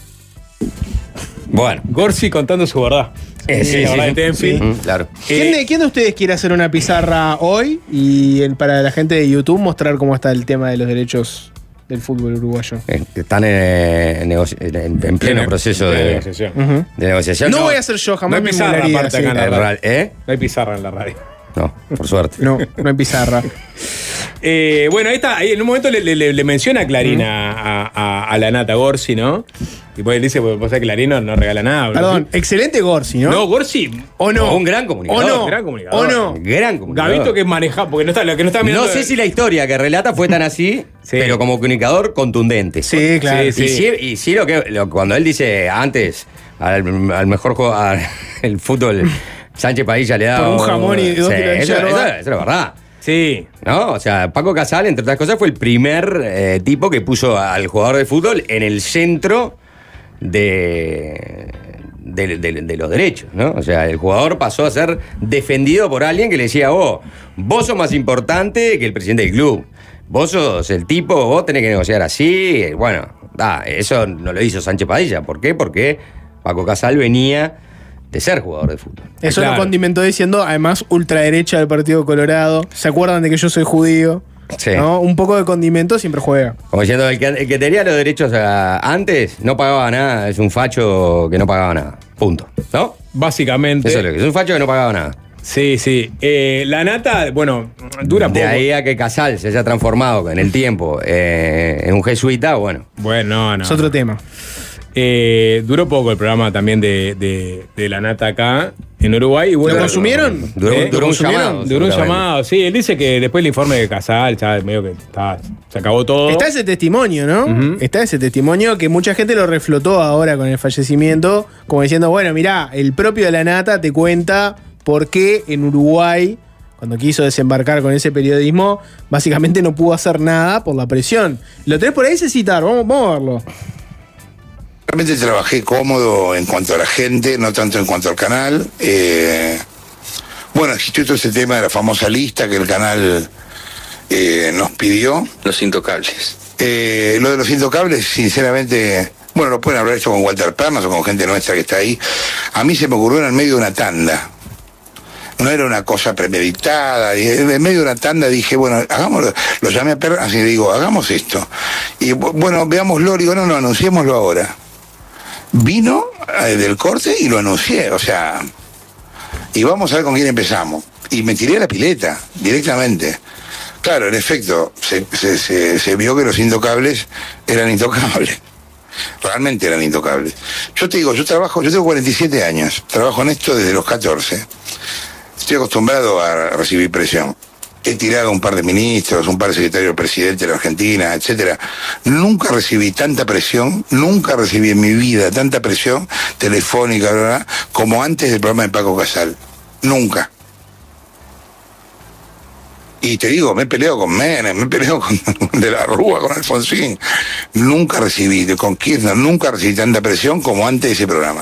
Speaker 2: Bueno, Gorsi contando su verdad.
Speaker 4: Eh, sí,
Speaker 2: la
Speaker 4: sí,
Speaker 2: verdad
Speaker 4: sí,
Speaker 2: de Tenfield.
Speaker 4: sí.
Speaker 2: Mm, claro.
Speaker 4: ¿Quién de, ¿Quién de ustedes quiere hacer una pizarra hoy y el, para la gente de YouTube mostrar cómo está el tema de los derechos del fútbol uruguayo?
Speaker 3: Están en, en, en pleno sí, proceso de, de negociación. Uh-huh. De negociación.
Speaker 4: No, no voy a hacer yo, jamás
Speaker 2: no
Speaker 4: me
Speaker 2: pizarra aparte acá en la radio.
Speaker 3: ¿Eh?
Speaker 2: No hay pizarra en la radio.
Speaker 3: No, por suerte.
Speaker 4: No, no hay pizarra.
Speaker 2: eh, bueno, ahí está. Ahí en un momento le, le, le menciona a Clarín uh-huh. a, a, a la Nata Gorsi, ¿no? Y pues él dice, pues vos sabés que Clarín no, no regala nada.
Speaker 4: Perdón, ¿sí? Excelente Gorsi, ¿no?
Speaker 2: No, Gorsi.
Speaker 4: ¿O no?
Speaker 3: Un gran comunicador.
Speaker 4: ¿O no?
Speaker 2: Gran comunicador.
Speaker 4: ¿O no?
Speaker 3: Gran comunicador.
Speaker 2: Gavito que maneja, porque no está, lo que no está mirando.
Speaker 3: No sé de... si la historia que relata fue tan así, sí. pero como comunicador contundente.
Speaker 4: Sí, claro.
Speaker 3: Sí, sí. Y, sí, y sí, lo que lo, cuando él dice antes, al, al mejor jugador, el fútbol, Sánchez Padilla le da.
Speaker 4: Por un jamón y dos
Speaker 3: sí, eso, eso, eso es la verdad.
Speaker 2: Sí.
Speaker 3: ¿No? O sea, Paco Casal, entre otras cosas, fue el primer eh, tipo que puso al jugador de fútbol en el centro de, de, de, de los derechos, ¿no? O sea, el jugador pasó a ser defendido por alguien que le decía, oh, vos sos más importante que el presidente del club. Vos sos el tipo, vos tenés que negociar así. Bueno, ah, eso no lo hizo Sánchez Padilla. ¿Por qué? Porque Paco Casal venía de ser jugador de fútbol.
Speaker 4: Eso
Speaker 2: claro.
Speaker 4: lo condimentó diciendo, además, ultraderecha del Partido Colorado. ¿Se acuerdan de que yo soy judío? Sí. ¿No? Un poco de condimento siempre juega.
Speaker 3: Como diciendo, el que, el que tenía los derechos a, antes no pagaba nada, es un facho que no pagaba nada. Punto. ¿No?
Speaker 2: Básicamente.
Speaker 3: Eso es lo que es un facho que no pagaba nada.
Speaker 2: Sí, sí. Eh, la Nata, bueno, dura poco.
Speaker 3: De ahí a que Casal se haya transformado en el tiempo eh, en un jesuita, bueno.
Speaker 2: Bueno, no, no.
Speaker 4: Es otro tema.
Speaker 2: Eh, duró poco el programa también de, de, de la Nata acá en Uruguay. Y bueno,
Speaker 4: ¿lo consumieron?
Speaker 3: Duró,
Speaker 2: ¿Eh?
Speaker 3: duró un llamado.
Speaker 2: Duró un llamado, sí. Él dice que después el informe de Casal, ya medio que está, se acabó todo.
Speaker 4: Está ese testimonio, ¿no? Uh-huh. Está ese testimonio que mucha gente lo reflotó ahora con el fallecimiento, como diciendo, bueno, mirá, el propio de la Nata te cuenta por qué en Uruguay cuando quiso desembarcar con ese periodismo, básicamente no pudo hacer nada por la presión. ¿Lo tenés por ahí, Cecitar? Vamos, vamos a verlo.
Speaker 9: Realmente trabajé cómodo en cuanto a la gente, no tanto en cuanto al canal. Eh, bueno, existió todo ese tema de la famosa lista que el canal eh, nos pidió.
Speaker 3: Los intocables.
Speaker 9: Eh, lo de los intocables, sinceramente, bueno, lo pueden hablar esto con Walter Pernas o con gente nuestra que está ahí. A mí se me ocurrió en el medio de una tanda. No era una cosa premeditada. En medio de una tanda dije, bueno, hagámoslo. Lo llamé a Pernas y le digo, hagamos esto. Y bueno, veámoslo. Digo, no, no, anunciémoslo ahora. Vino eh, del corte y lo anuncié, o sea, y vamos a ver con quién empezamos. Y me tiré a la pileta, directamente. Claro, en efecto, se, se, se, se vio que los intocables eran intocables. Realmente eran intocables. Yo te digo, yo trabajo, yo tengo cuarenta y siete años, trabajo en esto desde los catorce. Estoy acostumbrado a recibir presión. He tirado a un par de ministros, un par de secretarios del presidente de la Argentina, etcétera. Nunca recibí tanta presión, nunca recibí en mi vida tanta presión telefónica, ¿verdad?, como antes del programa de Paco Casal. Nunca. Y te digo, me he peleado con Menem, me he peleado con De la Rúa, con Alfonsín. Nunca recibí, con Kirchner, nunca recibí tanta presión como antes de ese programa.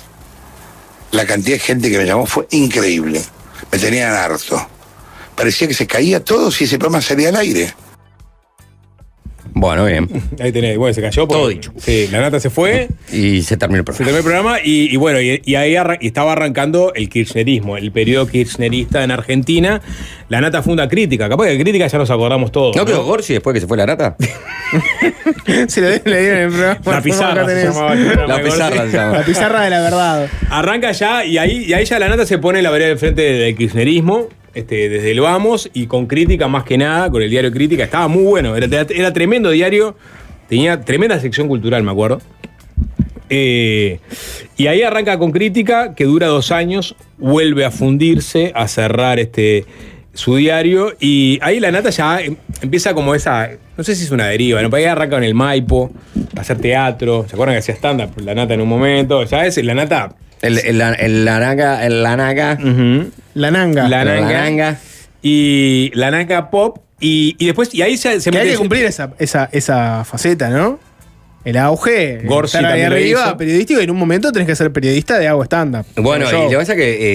Speaker 9: La cantidad de gente que me llamó fue increíble. Me tenían harto. Parecía que se caía todo si ese programa salía al aire.
Speaker 3: Bueno, bien.
Speaker 2: Ahí tenés, bueno, se cayó. Porque,
Speaker 3: todo dicho.
Speaker 2: Sí, la nata se fue.
Speaker 3: Y se terminó el programa.
Speaker 2: Se terminó el programa y, y bueno, y, y ahí arran- y estaba arrancando el kirchnerismo, el periodo kirchnerista en Argentina. La nata funda Crítica. Capaz que Crítica ya nos acordamos todos.
Speaker 3: ¿No,
Speaker 2: ¿no?
Speaker 3: quedó Gorsi después que se fue la nata?
Speaker 4: Se lo le dieron en el programa.
Speaker 2: La pizarra se llamaba el programa
Speaker 3: La
Speaker 2: de
Speaker 3: pizarra
Speaker 2: Gorsi.
Speaker 3: se llama.
Speaker 4: La pizarra de la verdad.
Speaker 2: Arranca ya y ahí, y ahí ya la nata se pone la vereda del frente del kirchnerismo, este, desde el Vamos y con Crítica más que nada, con el diario Crítica. Estaba muy bueno, era, era tremendo diario, tenía tremenda sección cultural, me acuerdo. Eh, y ahí arranca con Crítica, que dura dos años, vuelve a fundirse, a cerrar este, su diario, y ahí la nata ya empieza como esa, no sé si es una deriva, ¿no? Ahí arranca en el Maipo, a hacer teatro, ¿se acuerdan que hacía stand-up la nata en un momento? Ya es la nata...
Speaker 3: El, el, el, la nanga, el la naga.
Speaker 2: Uh-huh.
Speaker 4: La nanga.
Speaker 2: La nanga.
Speaker 3: La nanga.
Speaker 2: Y la nanga pop. Y, y después, y ahí se, se
Speaker 4: Que hay
Speaker 2: mete-
Speaker 4: que cumplir esa, esa, esa faceta, ¿no? El auge.
Speaker 2: Gorsi
Speaker 4: estar ahí
Speaker 2: también lo
Speaker 4: arriba,
Speaker 2: hizo.
Speaker 4: periodístico, y en un momento tenés que ser periodista de hago stand-up.
Speaker 3: Bueno,
Speaker 4: Como
Speaker 3: y
Speaker 4: yo.
Speaker 3: lo que pasa es que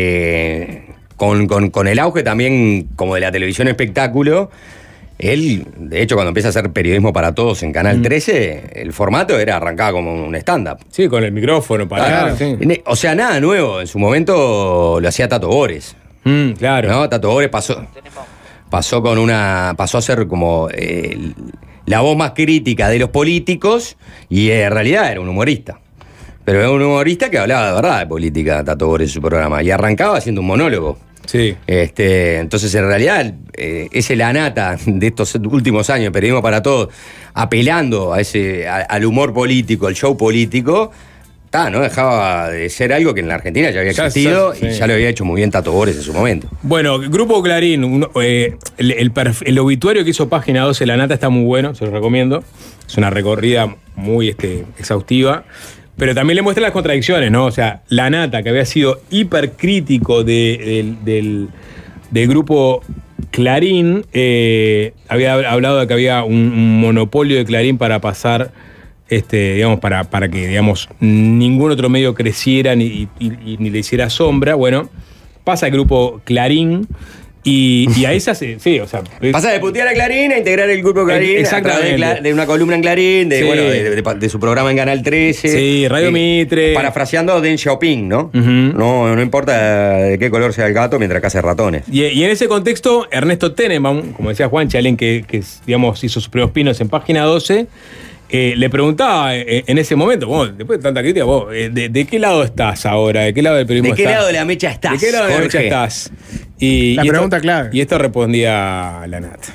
Speaker 3: eh, con, con, con el auge también como de la televisión espectáculo, él, de hecho, cuando empieza a hacer periodismo para todos en Canal trece, el formato era arrancaba como un stand-up.
Speaker 2: Sí, con el micrófono para.
Speaker 3: Claro.
Speaker 2: Sí.
Speaker 3: O sea, nada nuevo. En su momento lo hacía Tato Bores.
Speaker 2: Mm, claro.
Speaker 3: ¿No? Tato Bores pasó, pasó con una. pasó a ser como eh, la voz más crítica de los políticos y eh, en realidad era un humorista. Pero era un humorista que hablaba de verdad de política, Tato Bores, en su programa. Y arrancaba haciendo un monólogo.
Speaker 2: Sí.
Speaker 3: Este, entonces, en realidad, eh, ese la nata de estos últimos años, periodismo para todos, apelando a ese, a- al humor político, al show político, ta, no dejaba de ser algo que en la Argentina ya había
Speaker 2: Ya
Speaker 3: existido
Speaker 2: se-
Speaker 3: y
Speaker 2: sí.
Speaker 3: ya lo había hecho muy bien Tato Bores en su momento.
Speaker 2: Bueno, Grupo Clarín, uno, eh, el, el, perf- el obituario que hizo Página doce, La Nata, está muy bueno, se lo recomiendo. Es una recorrida muy este, exhaustiva. Pero también le muestra las contradicciones, ¿no? O sea, La Nata, que había sido hipercrítico de, del, del, del grupo Clarín, eh, había hablado de que había un, un monopolio de Clarín para pasar, este, digamos, para, para que, digamos, ningún otro medio creciera ni, y, y- ni le hiciera sombra. Bueno, pasa el grupo Clarín y, y ahí se hace, sí, o sea...
Speaker 3: Pasa de putear a Clarín a integrar el grupo Clarín,
Speaker 2: Exactamente.
Speaker 3: a través de, Cla- de una columna en Clarín, de,
Speaker 2: Sí.
Speaker 3: bueno, de, de- de su programa en Canal trece.
Speaker 2: Sí, Radio
Speaker 3: Eh,
Speaker 2: Mitre.
Speaker 3: Parafraseando a Deng Xiaoping, ¿no? ¿no? No importa de qué color sea el gato mientras caza ratones.
Speaker 2: Y, y en ese contexto, Ernesto Tenenbaum, como decía Juanchi, alguien que, que, digamos, hizo sus primeros pinos en Página doce, eh, le preguntaba eh, en ese momento, vos, después de tanta crítica, vos, eh, de, de qué lado estás ahora? ¿De qué lado del periodismo
Speaker 3: ¿De qué
Speaker 2: estás?
Speaker 3: lado de la mecha estás,
Speaker 2: ¿De qué lado de la
Speaker 3: Jorge?
Speaker 2: mecha estás? Y,
Speaker 4: La
Speaker 2: y
Speaker 4: pregunta
Speaker 2: esto,
Speaker 4: clave.
Speaker 2: Y esto respondía la Nata.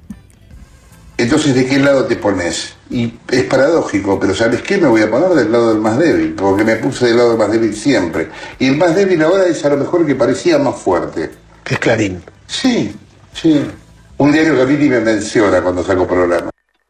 Speaker 9: Entonces, ¿de qué lado te pones? Y es paradójico, pero ¿sabes qué? Me voy a poner del lado del más débil, porque me puse del lado del más débil siempre. Y el más débil ahora es a lo mejor el que parecía más fuerte.
Speaker 8: Que es Clarín.
Speaker 9: Sí, sí. Un diario que a mí ni me menciona cuando saco programa.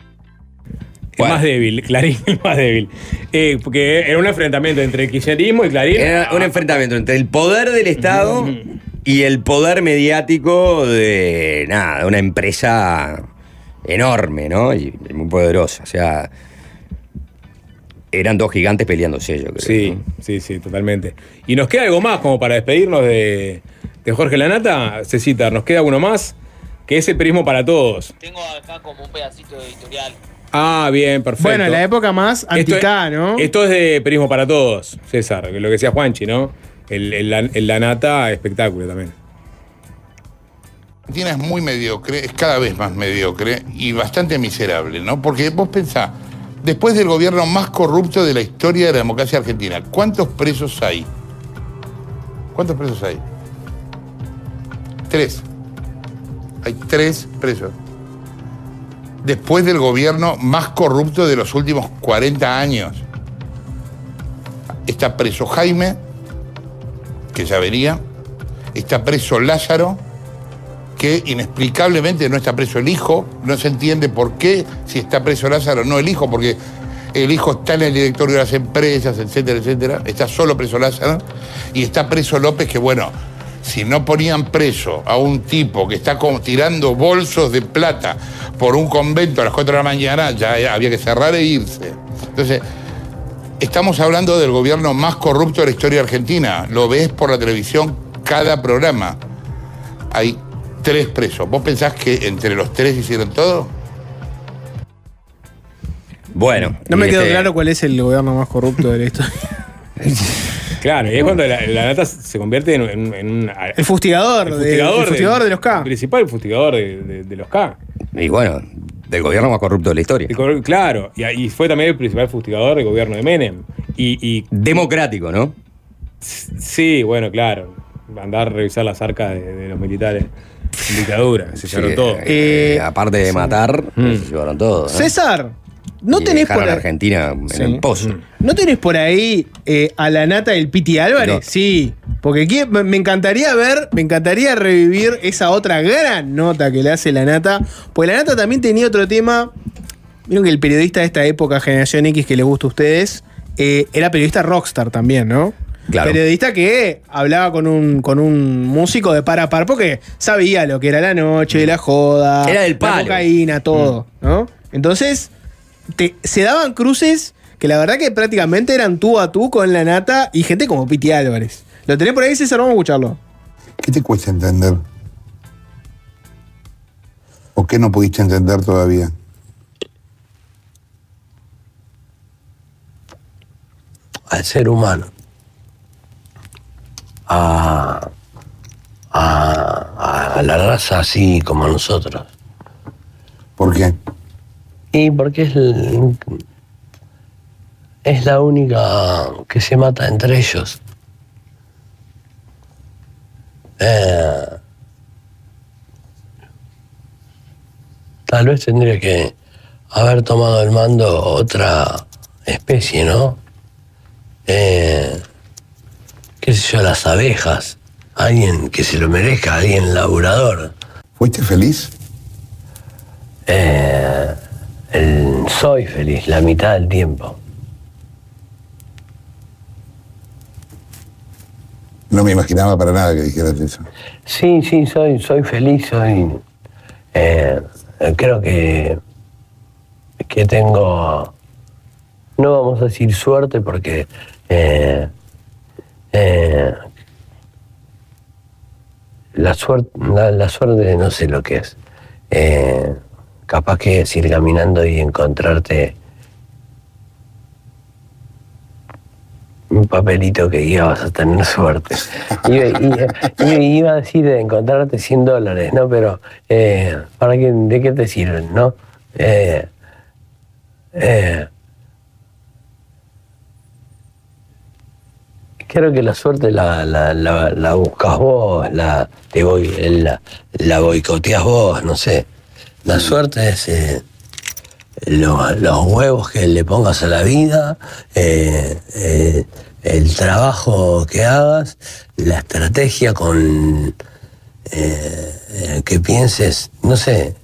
Speaker 2: El más débil, Clarín, el más débil. Eh, porque era un enfrentamiento entre el kirchnerismo y Clarín.
Speaker 3: Era un enfrentamiento entre el poder del Estado y el poder mediático de, nada, de una empresa enorme, ¿no? Y muy poderosa, o sea... Eran dos gigantes peleándose, yo creo.
Speaker 2: Sí,
Speaker 3: ¿no?
Speaker 2: sí, sí, totalmente. Y nos queda algo más como para despedirnos de, de Jorge Lanata. Cecita, nos queda uno más, que es el periodismo para todos.
Speaker 16: Tengo acá como un pedacito de editorial.
Speaker 2: Ah, bien, perfecto.
Speaker 4: Bueno, la época más anticá, ¿no?
Speaker 2: Esto es de periodismo para todos, César, lo que decía Juanchi, ¿no? El, el, el Lanata, espectáculo también.
Speaker 9: Argentina es muy mediocre, es cada vez más mediocre y bastante miserable, ¿no? Porque vos pensás, después del gobierno más corrupto de la historia de la democracia argentina, ¿cuántos presos hay? ¿Cuántos presos hay? Tres. Hay tres presos. Después del gobierno más corrupto de los últimos cuarenta años. Está preso Jaime, que ya venía. Está preso Lázaro, que inexplicablemente no está preso el hijo. No se entiende por qué, si está preso Lázaro, no el hijo, porque el hijo está en el directorio de las empresas, etcétera, etcétera. Está solo preso Lázaro. Y está preso López, que bueno, si no ponían preso a un tipo que está como tirando bolsos de plata por un convento a las cuatro de la mañana, ya había que cerrar e irse. Entonces, estamos hablando del gobierno más corrupto de la historia argentina. Lo ves por la televisión cada programa. Hay tres presos. ¿Vos pensás que entre los tres hicieron todo?
Speaker 3: Bueno.
Speaker 4: No me
Speaker 3: y
Speaker 4: quedó
Speaker 3: este-
Speaker 4: claro cuál es el gobierno más corrupto de la historia.
Speaker 2: Claro, y es cuando la, la nata se convierte en, en, en un...
Speaker 4: El fustigador,
Speaker 2: el
Speaker 4: de-
Speaker 2: fustigador,
Speaker 4: el fustigador
Speaker 2: de,
Speaker 4: de los K.
Speaker 2: El principal fustigador de, de- de los K.
Speaker 3: Y bueno, del gobierno más corrupto de la historia.
Speaker 2: El cor- claro, y, y fue también el principal fustigador del gobierno de Menem. Y, y
Speaker 3: Democrático, ¿no?
Speaker 2: sí, bueno, claro. Andar a revisar las arcas de, de los militares en dictadura, se llevaron
Speaker 3: Sí,
Speaker 2: todo.
Speaker 3: eh, aparte de matar,
Speaker 2: Mm.
Speaker 3: se llevaron todo. ¿no?
Speaker 4: César, ¿no
Speaker 3: Y
Speaker 4: tenés
Speaker 3: dejaron
Speaker 4: por
Speaker 3: a
Speaker 4: ahí,
Speaker 3: Argentina en
Speaker 4: Sí.
Speaker 3: el pozo.
Speaker 4: ¿no tenés por ahí eh, a la nata del Piti Álvarez?
Speaker 3: No.
Speaker 4: Sí, porque aquí me me encantaría ver, me encantaría revivir esa otra gran nota que le hace la nata, porque la nata también tenía otro tema. Vieron que el periodista de esta época, Generación X, que les gusta a ustedes, eh, era periodista rockstar también, ¿no?
Speaker 3: Claro.
Speaker 4: Periodista que hablaba con un, con un músico de par a par porque sabía lo que era la noche, la joda,
Speaker 3: Era del
Speaker 4: la
Speaker 3: palo.
Speaker 4: cocaína, todo, ¿no? Entonces, te- se daban cruces que la verdad que prácticamente eran tú a tú con la nata y gente como Piti Álvarez. ¿Lo tenés por ahí, César? Vamos a escucharlo.
Speaker 9: ¿Qué te cuesta entender? ¿O qué no pudiste entender todavía?
Speaker 17: Al ser humano. A, a, a la raza así como nosotros.
Speaker 9: ¿Por qué?
Speaker 17: Y porque es, el- es la única que se mata entre ellos. Eh, tal vez tendría que haber tomado el mando otra especie, ¿no? Eh, qué sé yo, las abejas. Alguien que se lo merezca, alguien laburador.
Speaker 9: ¿Fuiste feliz?
Speaker 17: Eh, el- soy feliz la mitad del tiempo.
Speaker 9: No me imaginaba para nada que dijeras eso.
Speaker 17: Sí, sí, soy, soy feliz, soy. eh, creo que. que tengo. No vamos a decir suerte porque. eh, eh, la suerte, la, la suerte no sé lo que es. Eh, capaz que es ir caminando y encontrarte un papelito que diga vas a tener suerte. Iba, iba- iba a decir de encontrarte cien dólares, ¿no? Pero eh, ¿para qué, ¿de qué te sirven, no? Eh, eh, creo que la suerte la, la, la, la buscas vos, la, te voy, la, la boicoteás vos, no sé. La suerte es eh, lo- los huevos que le pongas a la vida, eh, eh, el trabajo que hagas, la estrategia con eh, eh, que pienses, no sé.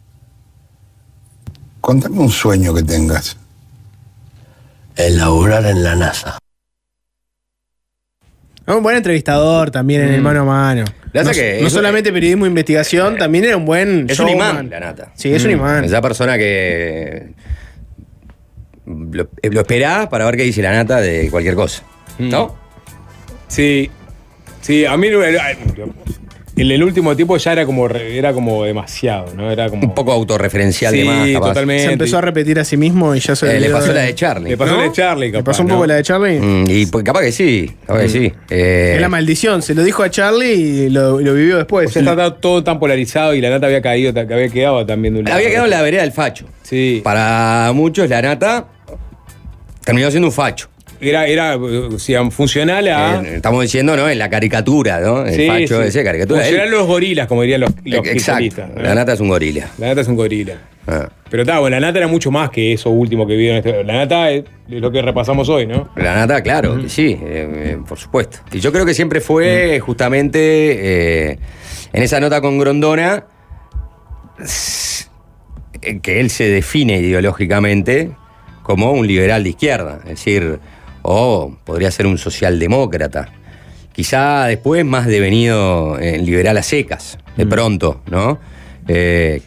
Speaker 9: Contame un sueño que tengas.
Speaker 17: El laburar en la NASA.
Speaker 4: Un buen entrevistador también en el mano a mano.
Speaker 3: La
Speaker 4: No,
Speaker 3: que
Speaker 4: no
Speaker 3: es-
Speaker 4: solamente periodismo de investigación, también era un buen
Speaker 3: Es un
Speaker 4: showman.
Speaker 3: imán, la nata.
Speaker 4: Sí, es un imán.
Speaker 3: Esa persona que lo, lo esperás para ver qué dice la nata de cualquier cosa. ¿No?
Speaker 2: Sí. Sí, a mí en el último tiempo ya era como re- era como demasiado, ¿no? Era como
Speaker 3: Un poco autorreferencial
Speaker 2: Sí,
Speaker 3: de más, capaz.
Speaker 2: totalmente.
Speaker 4: Se empezó a repetir a sí mismo y ya se
Speaker 3: Eh, le
Speaker 4: olvidó
Speaker 3: pasó
Speaker 4: de-
Speaker 3: la de Charlie.
Speaker 2: Le pasó
Speaker 4: ¿No?
Speaker 2: la de Charlie, capaz.
Speaker 4: ¿Le pasó un
Speaker 2: ¿no?
Speaker 4: poco la de Charlie?
Speaker 3: Mm, y pues, capaz que sí, capaz que sí. Eh,
Speaker 4: Es la maldición, se lo dijo a Charlie y lo, lo vivió después.
Speaker 2: O sea, está todo tan polarizado y la nata había caído, que había quedado también de un lado.
Speaker 3: había quedado en la vereda del facho.
Speaker 2: Sí.
Speaker 3: Para muchos, la nata terminó siendo un facho.
Speaker 2: Era, era o sea, funcional a.
Speaker 3: Eh, estamos diciendo, ¿no? En la caricatura, ¿no? El
Speaker 2: Sí,
Speaker 3: facho
Speaker 2: sí.
Speaker 3: ese, caricatura.
Speaker 2: Funcional
Speaker 3: Él-
Speaker 2: los gorilas, como dirían los, los
Speaker 3: Exacto.
Speaker 2: kirchneristas, ¿no?
Speaker 3: La nata es un gorila.
Speaker 2: La nata es un gorila.
Speaker 3: Ah.
Speaker 2: Pero está, bueno, la nata era mucho más que eso último que vieron. Este, la nata es lo que repasamos hoy, ¿no?
Speaker 3: La nata, claro, que sí, eh, eh, por supuesto. Y yo creo que siempre fue justamente eh, en esa nota con Grondona s- eh, que él se define ideológicamente como un liberal de izquierda, es decir, o podría ser un socialdemócrata. Quizá después más devenido en liberal a secas, de pronto, ¿no? Eh,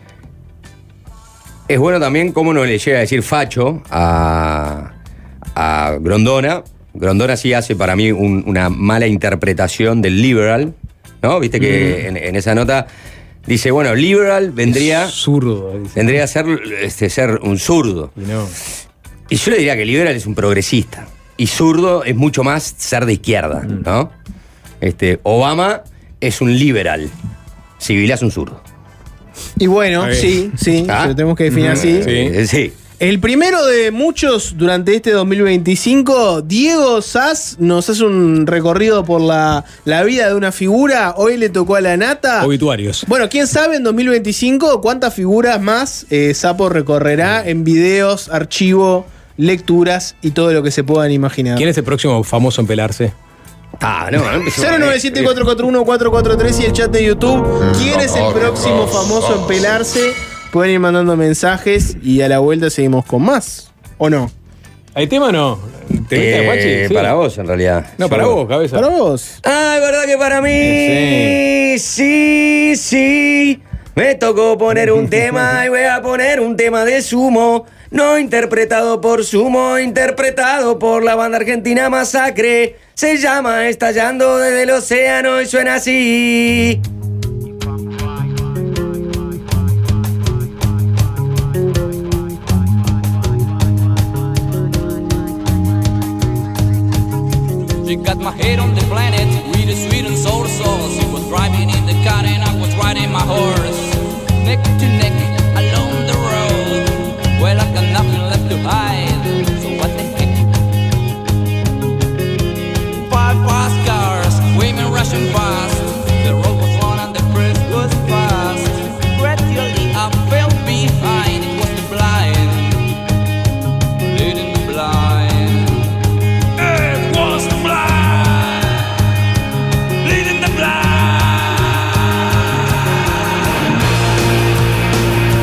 Speaker 3: es bueno también cómo no le llega a decir facho a, a Grondona. Grondona sí hace para mí un- una mala interpretación del liberal, ¿no? Viste que
Speaker 2: Mm.
Speaker 3: en, en esa nota dice, bueno, liberal vendría,
Speaker 2: Zurdo. dice.
Speaker 3: vendría a ser, este, ser un zurdo.
Speaker 2: Y no.
Speaker 3: Y yo le diría que liberal es un progresista. Y zurdo es mucho más ser de izquierda,
Speaker 2: Mm.
Speaker 3: ¿no? Este, Obama es un liberal. Sibila es un zurdo.
Speaker 4: Y bueno,
Speaker 2: Ahí.
Speaker 4: sí, sí,
Speaker 3: ¿Ah?
Speaker 4: se lo tenemos que definir así.
Speaker 3: Eh, sí.
Speaker 4: El primero de muchos durante este dos mil veinticinco, Diego Sass nos hace un recorrido por la, la vida de una figura. Hoy le tocó a la nata.
Speaker 2: Obituarios.
Speaker 4: Bueno, quién sabe en dos mil veinticinco cuántas figuras más eh, Sapo recorrerá en videos, archivo, lecturas y todo lo que se puedan imaginar.
Speaker 2: ¿Quién es el próximo famoso en pelarse?
Speaker 3: Ah, no, no empezó-
Speaker 4: cero nueve siete cuatro cuatro uno cuatro cuatro tres y el chat de YouTube. ¿Quién es el próximo famoso en pelarse? Pueden ir mandando mensajes y a la vuelta seguimos con más. ¿O no?
Speaker 2: ¿Hay tema o no? ¿Te viste,
Speaker 3: Eh,
Speaker 2: Guachi? Sí.
Speaker 3: Para vos, en realidad.
Speaker 2: No, para
Speaker 3: Yo-
Speaker 2: vos, cabeza.
Speaker 4: Para vos.
Speaker 3: Ah, es verdad que para mí. Sí, sí. Me tocó poner un tema y voy a poner un tema de Sumo. No interpretado por Sumo, interpretado por la banda argentina Masacre. Se llama Estallando desde el océano y suena así.
Speaker 18: She got my head on the planet with a sweet and sour sauce. She was driving in the car and I was riding my horse. Neck to neck along the road. Well, I got nothing left to hide. So what the heck? Five fast cars, women rushing past. The road was long and the bridge was fast. Gradually I fell behind. It was the blind leading the blind. It was the blind leading the blind.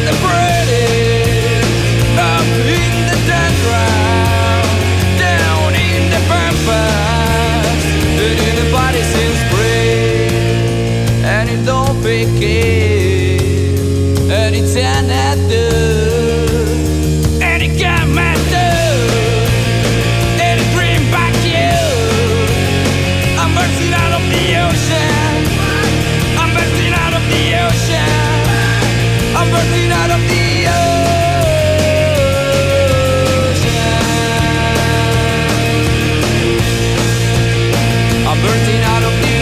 Speaker 18: the pretty, up in the dead ground, down in the pampas, and in the body since spring, and it don't begin, and it's another, and it can't matter, and it bring back you. I'm bursting out of the ocean, I'm bursting out of the ocean, I'm bursting out of the ocean. I'm bursting out of the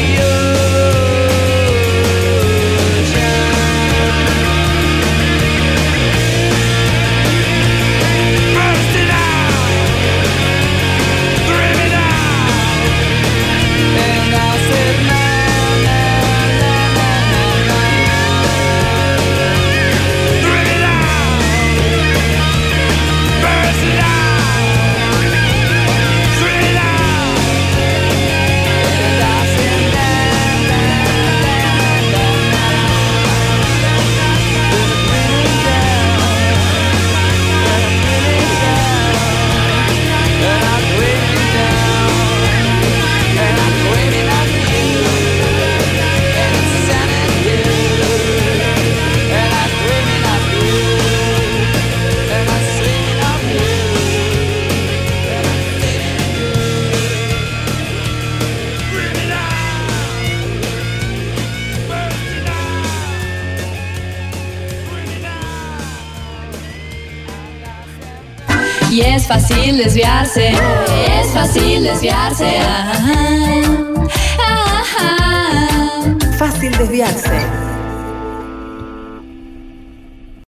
Speaker 1: Y es fácil desviarse, es fácil desviarse. Ajá, ajá.
Speaker 19: Fácil desviarse.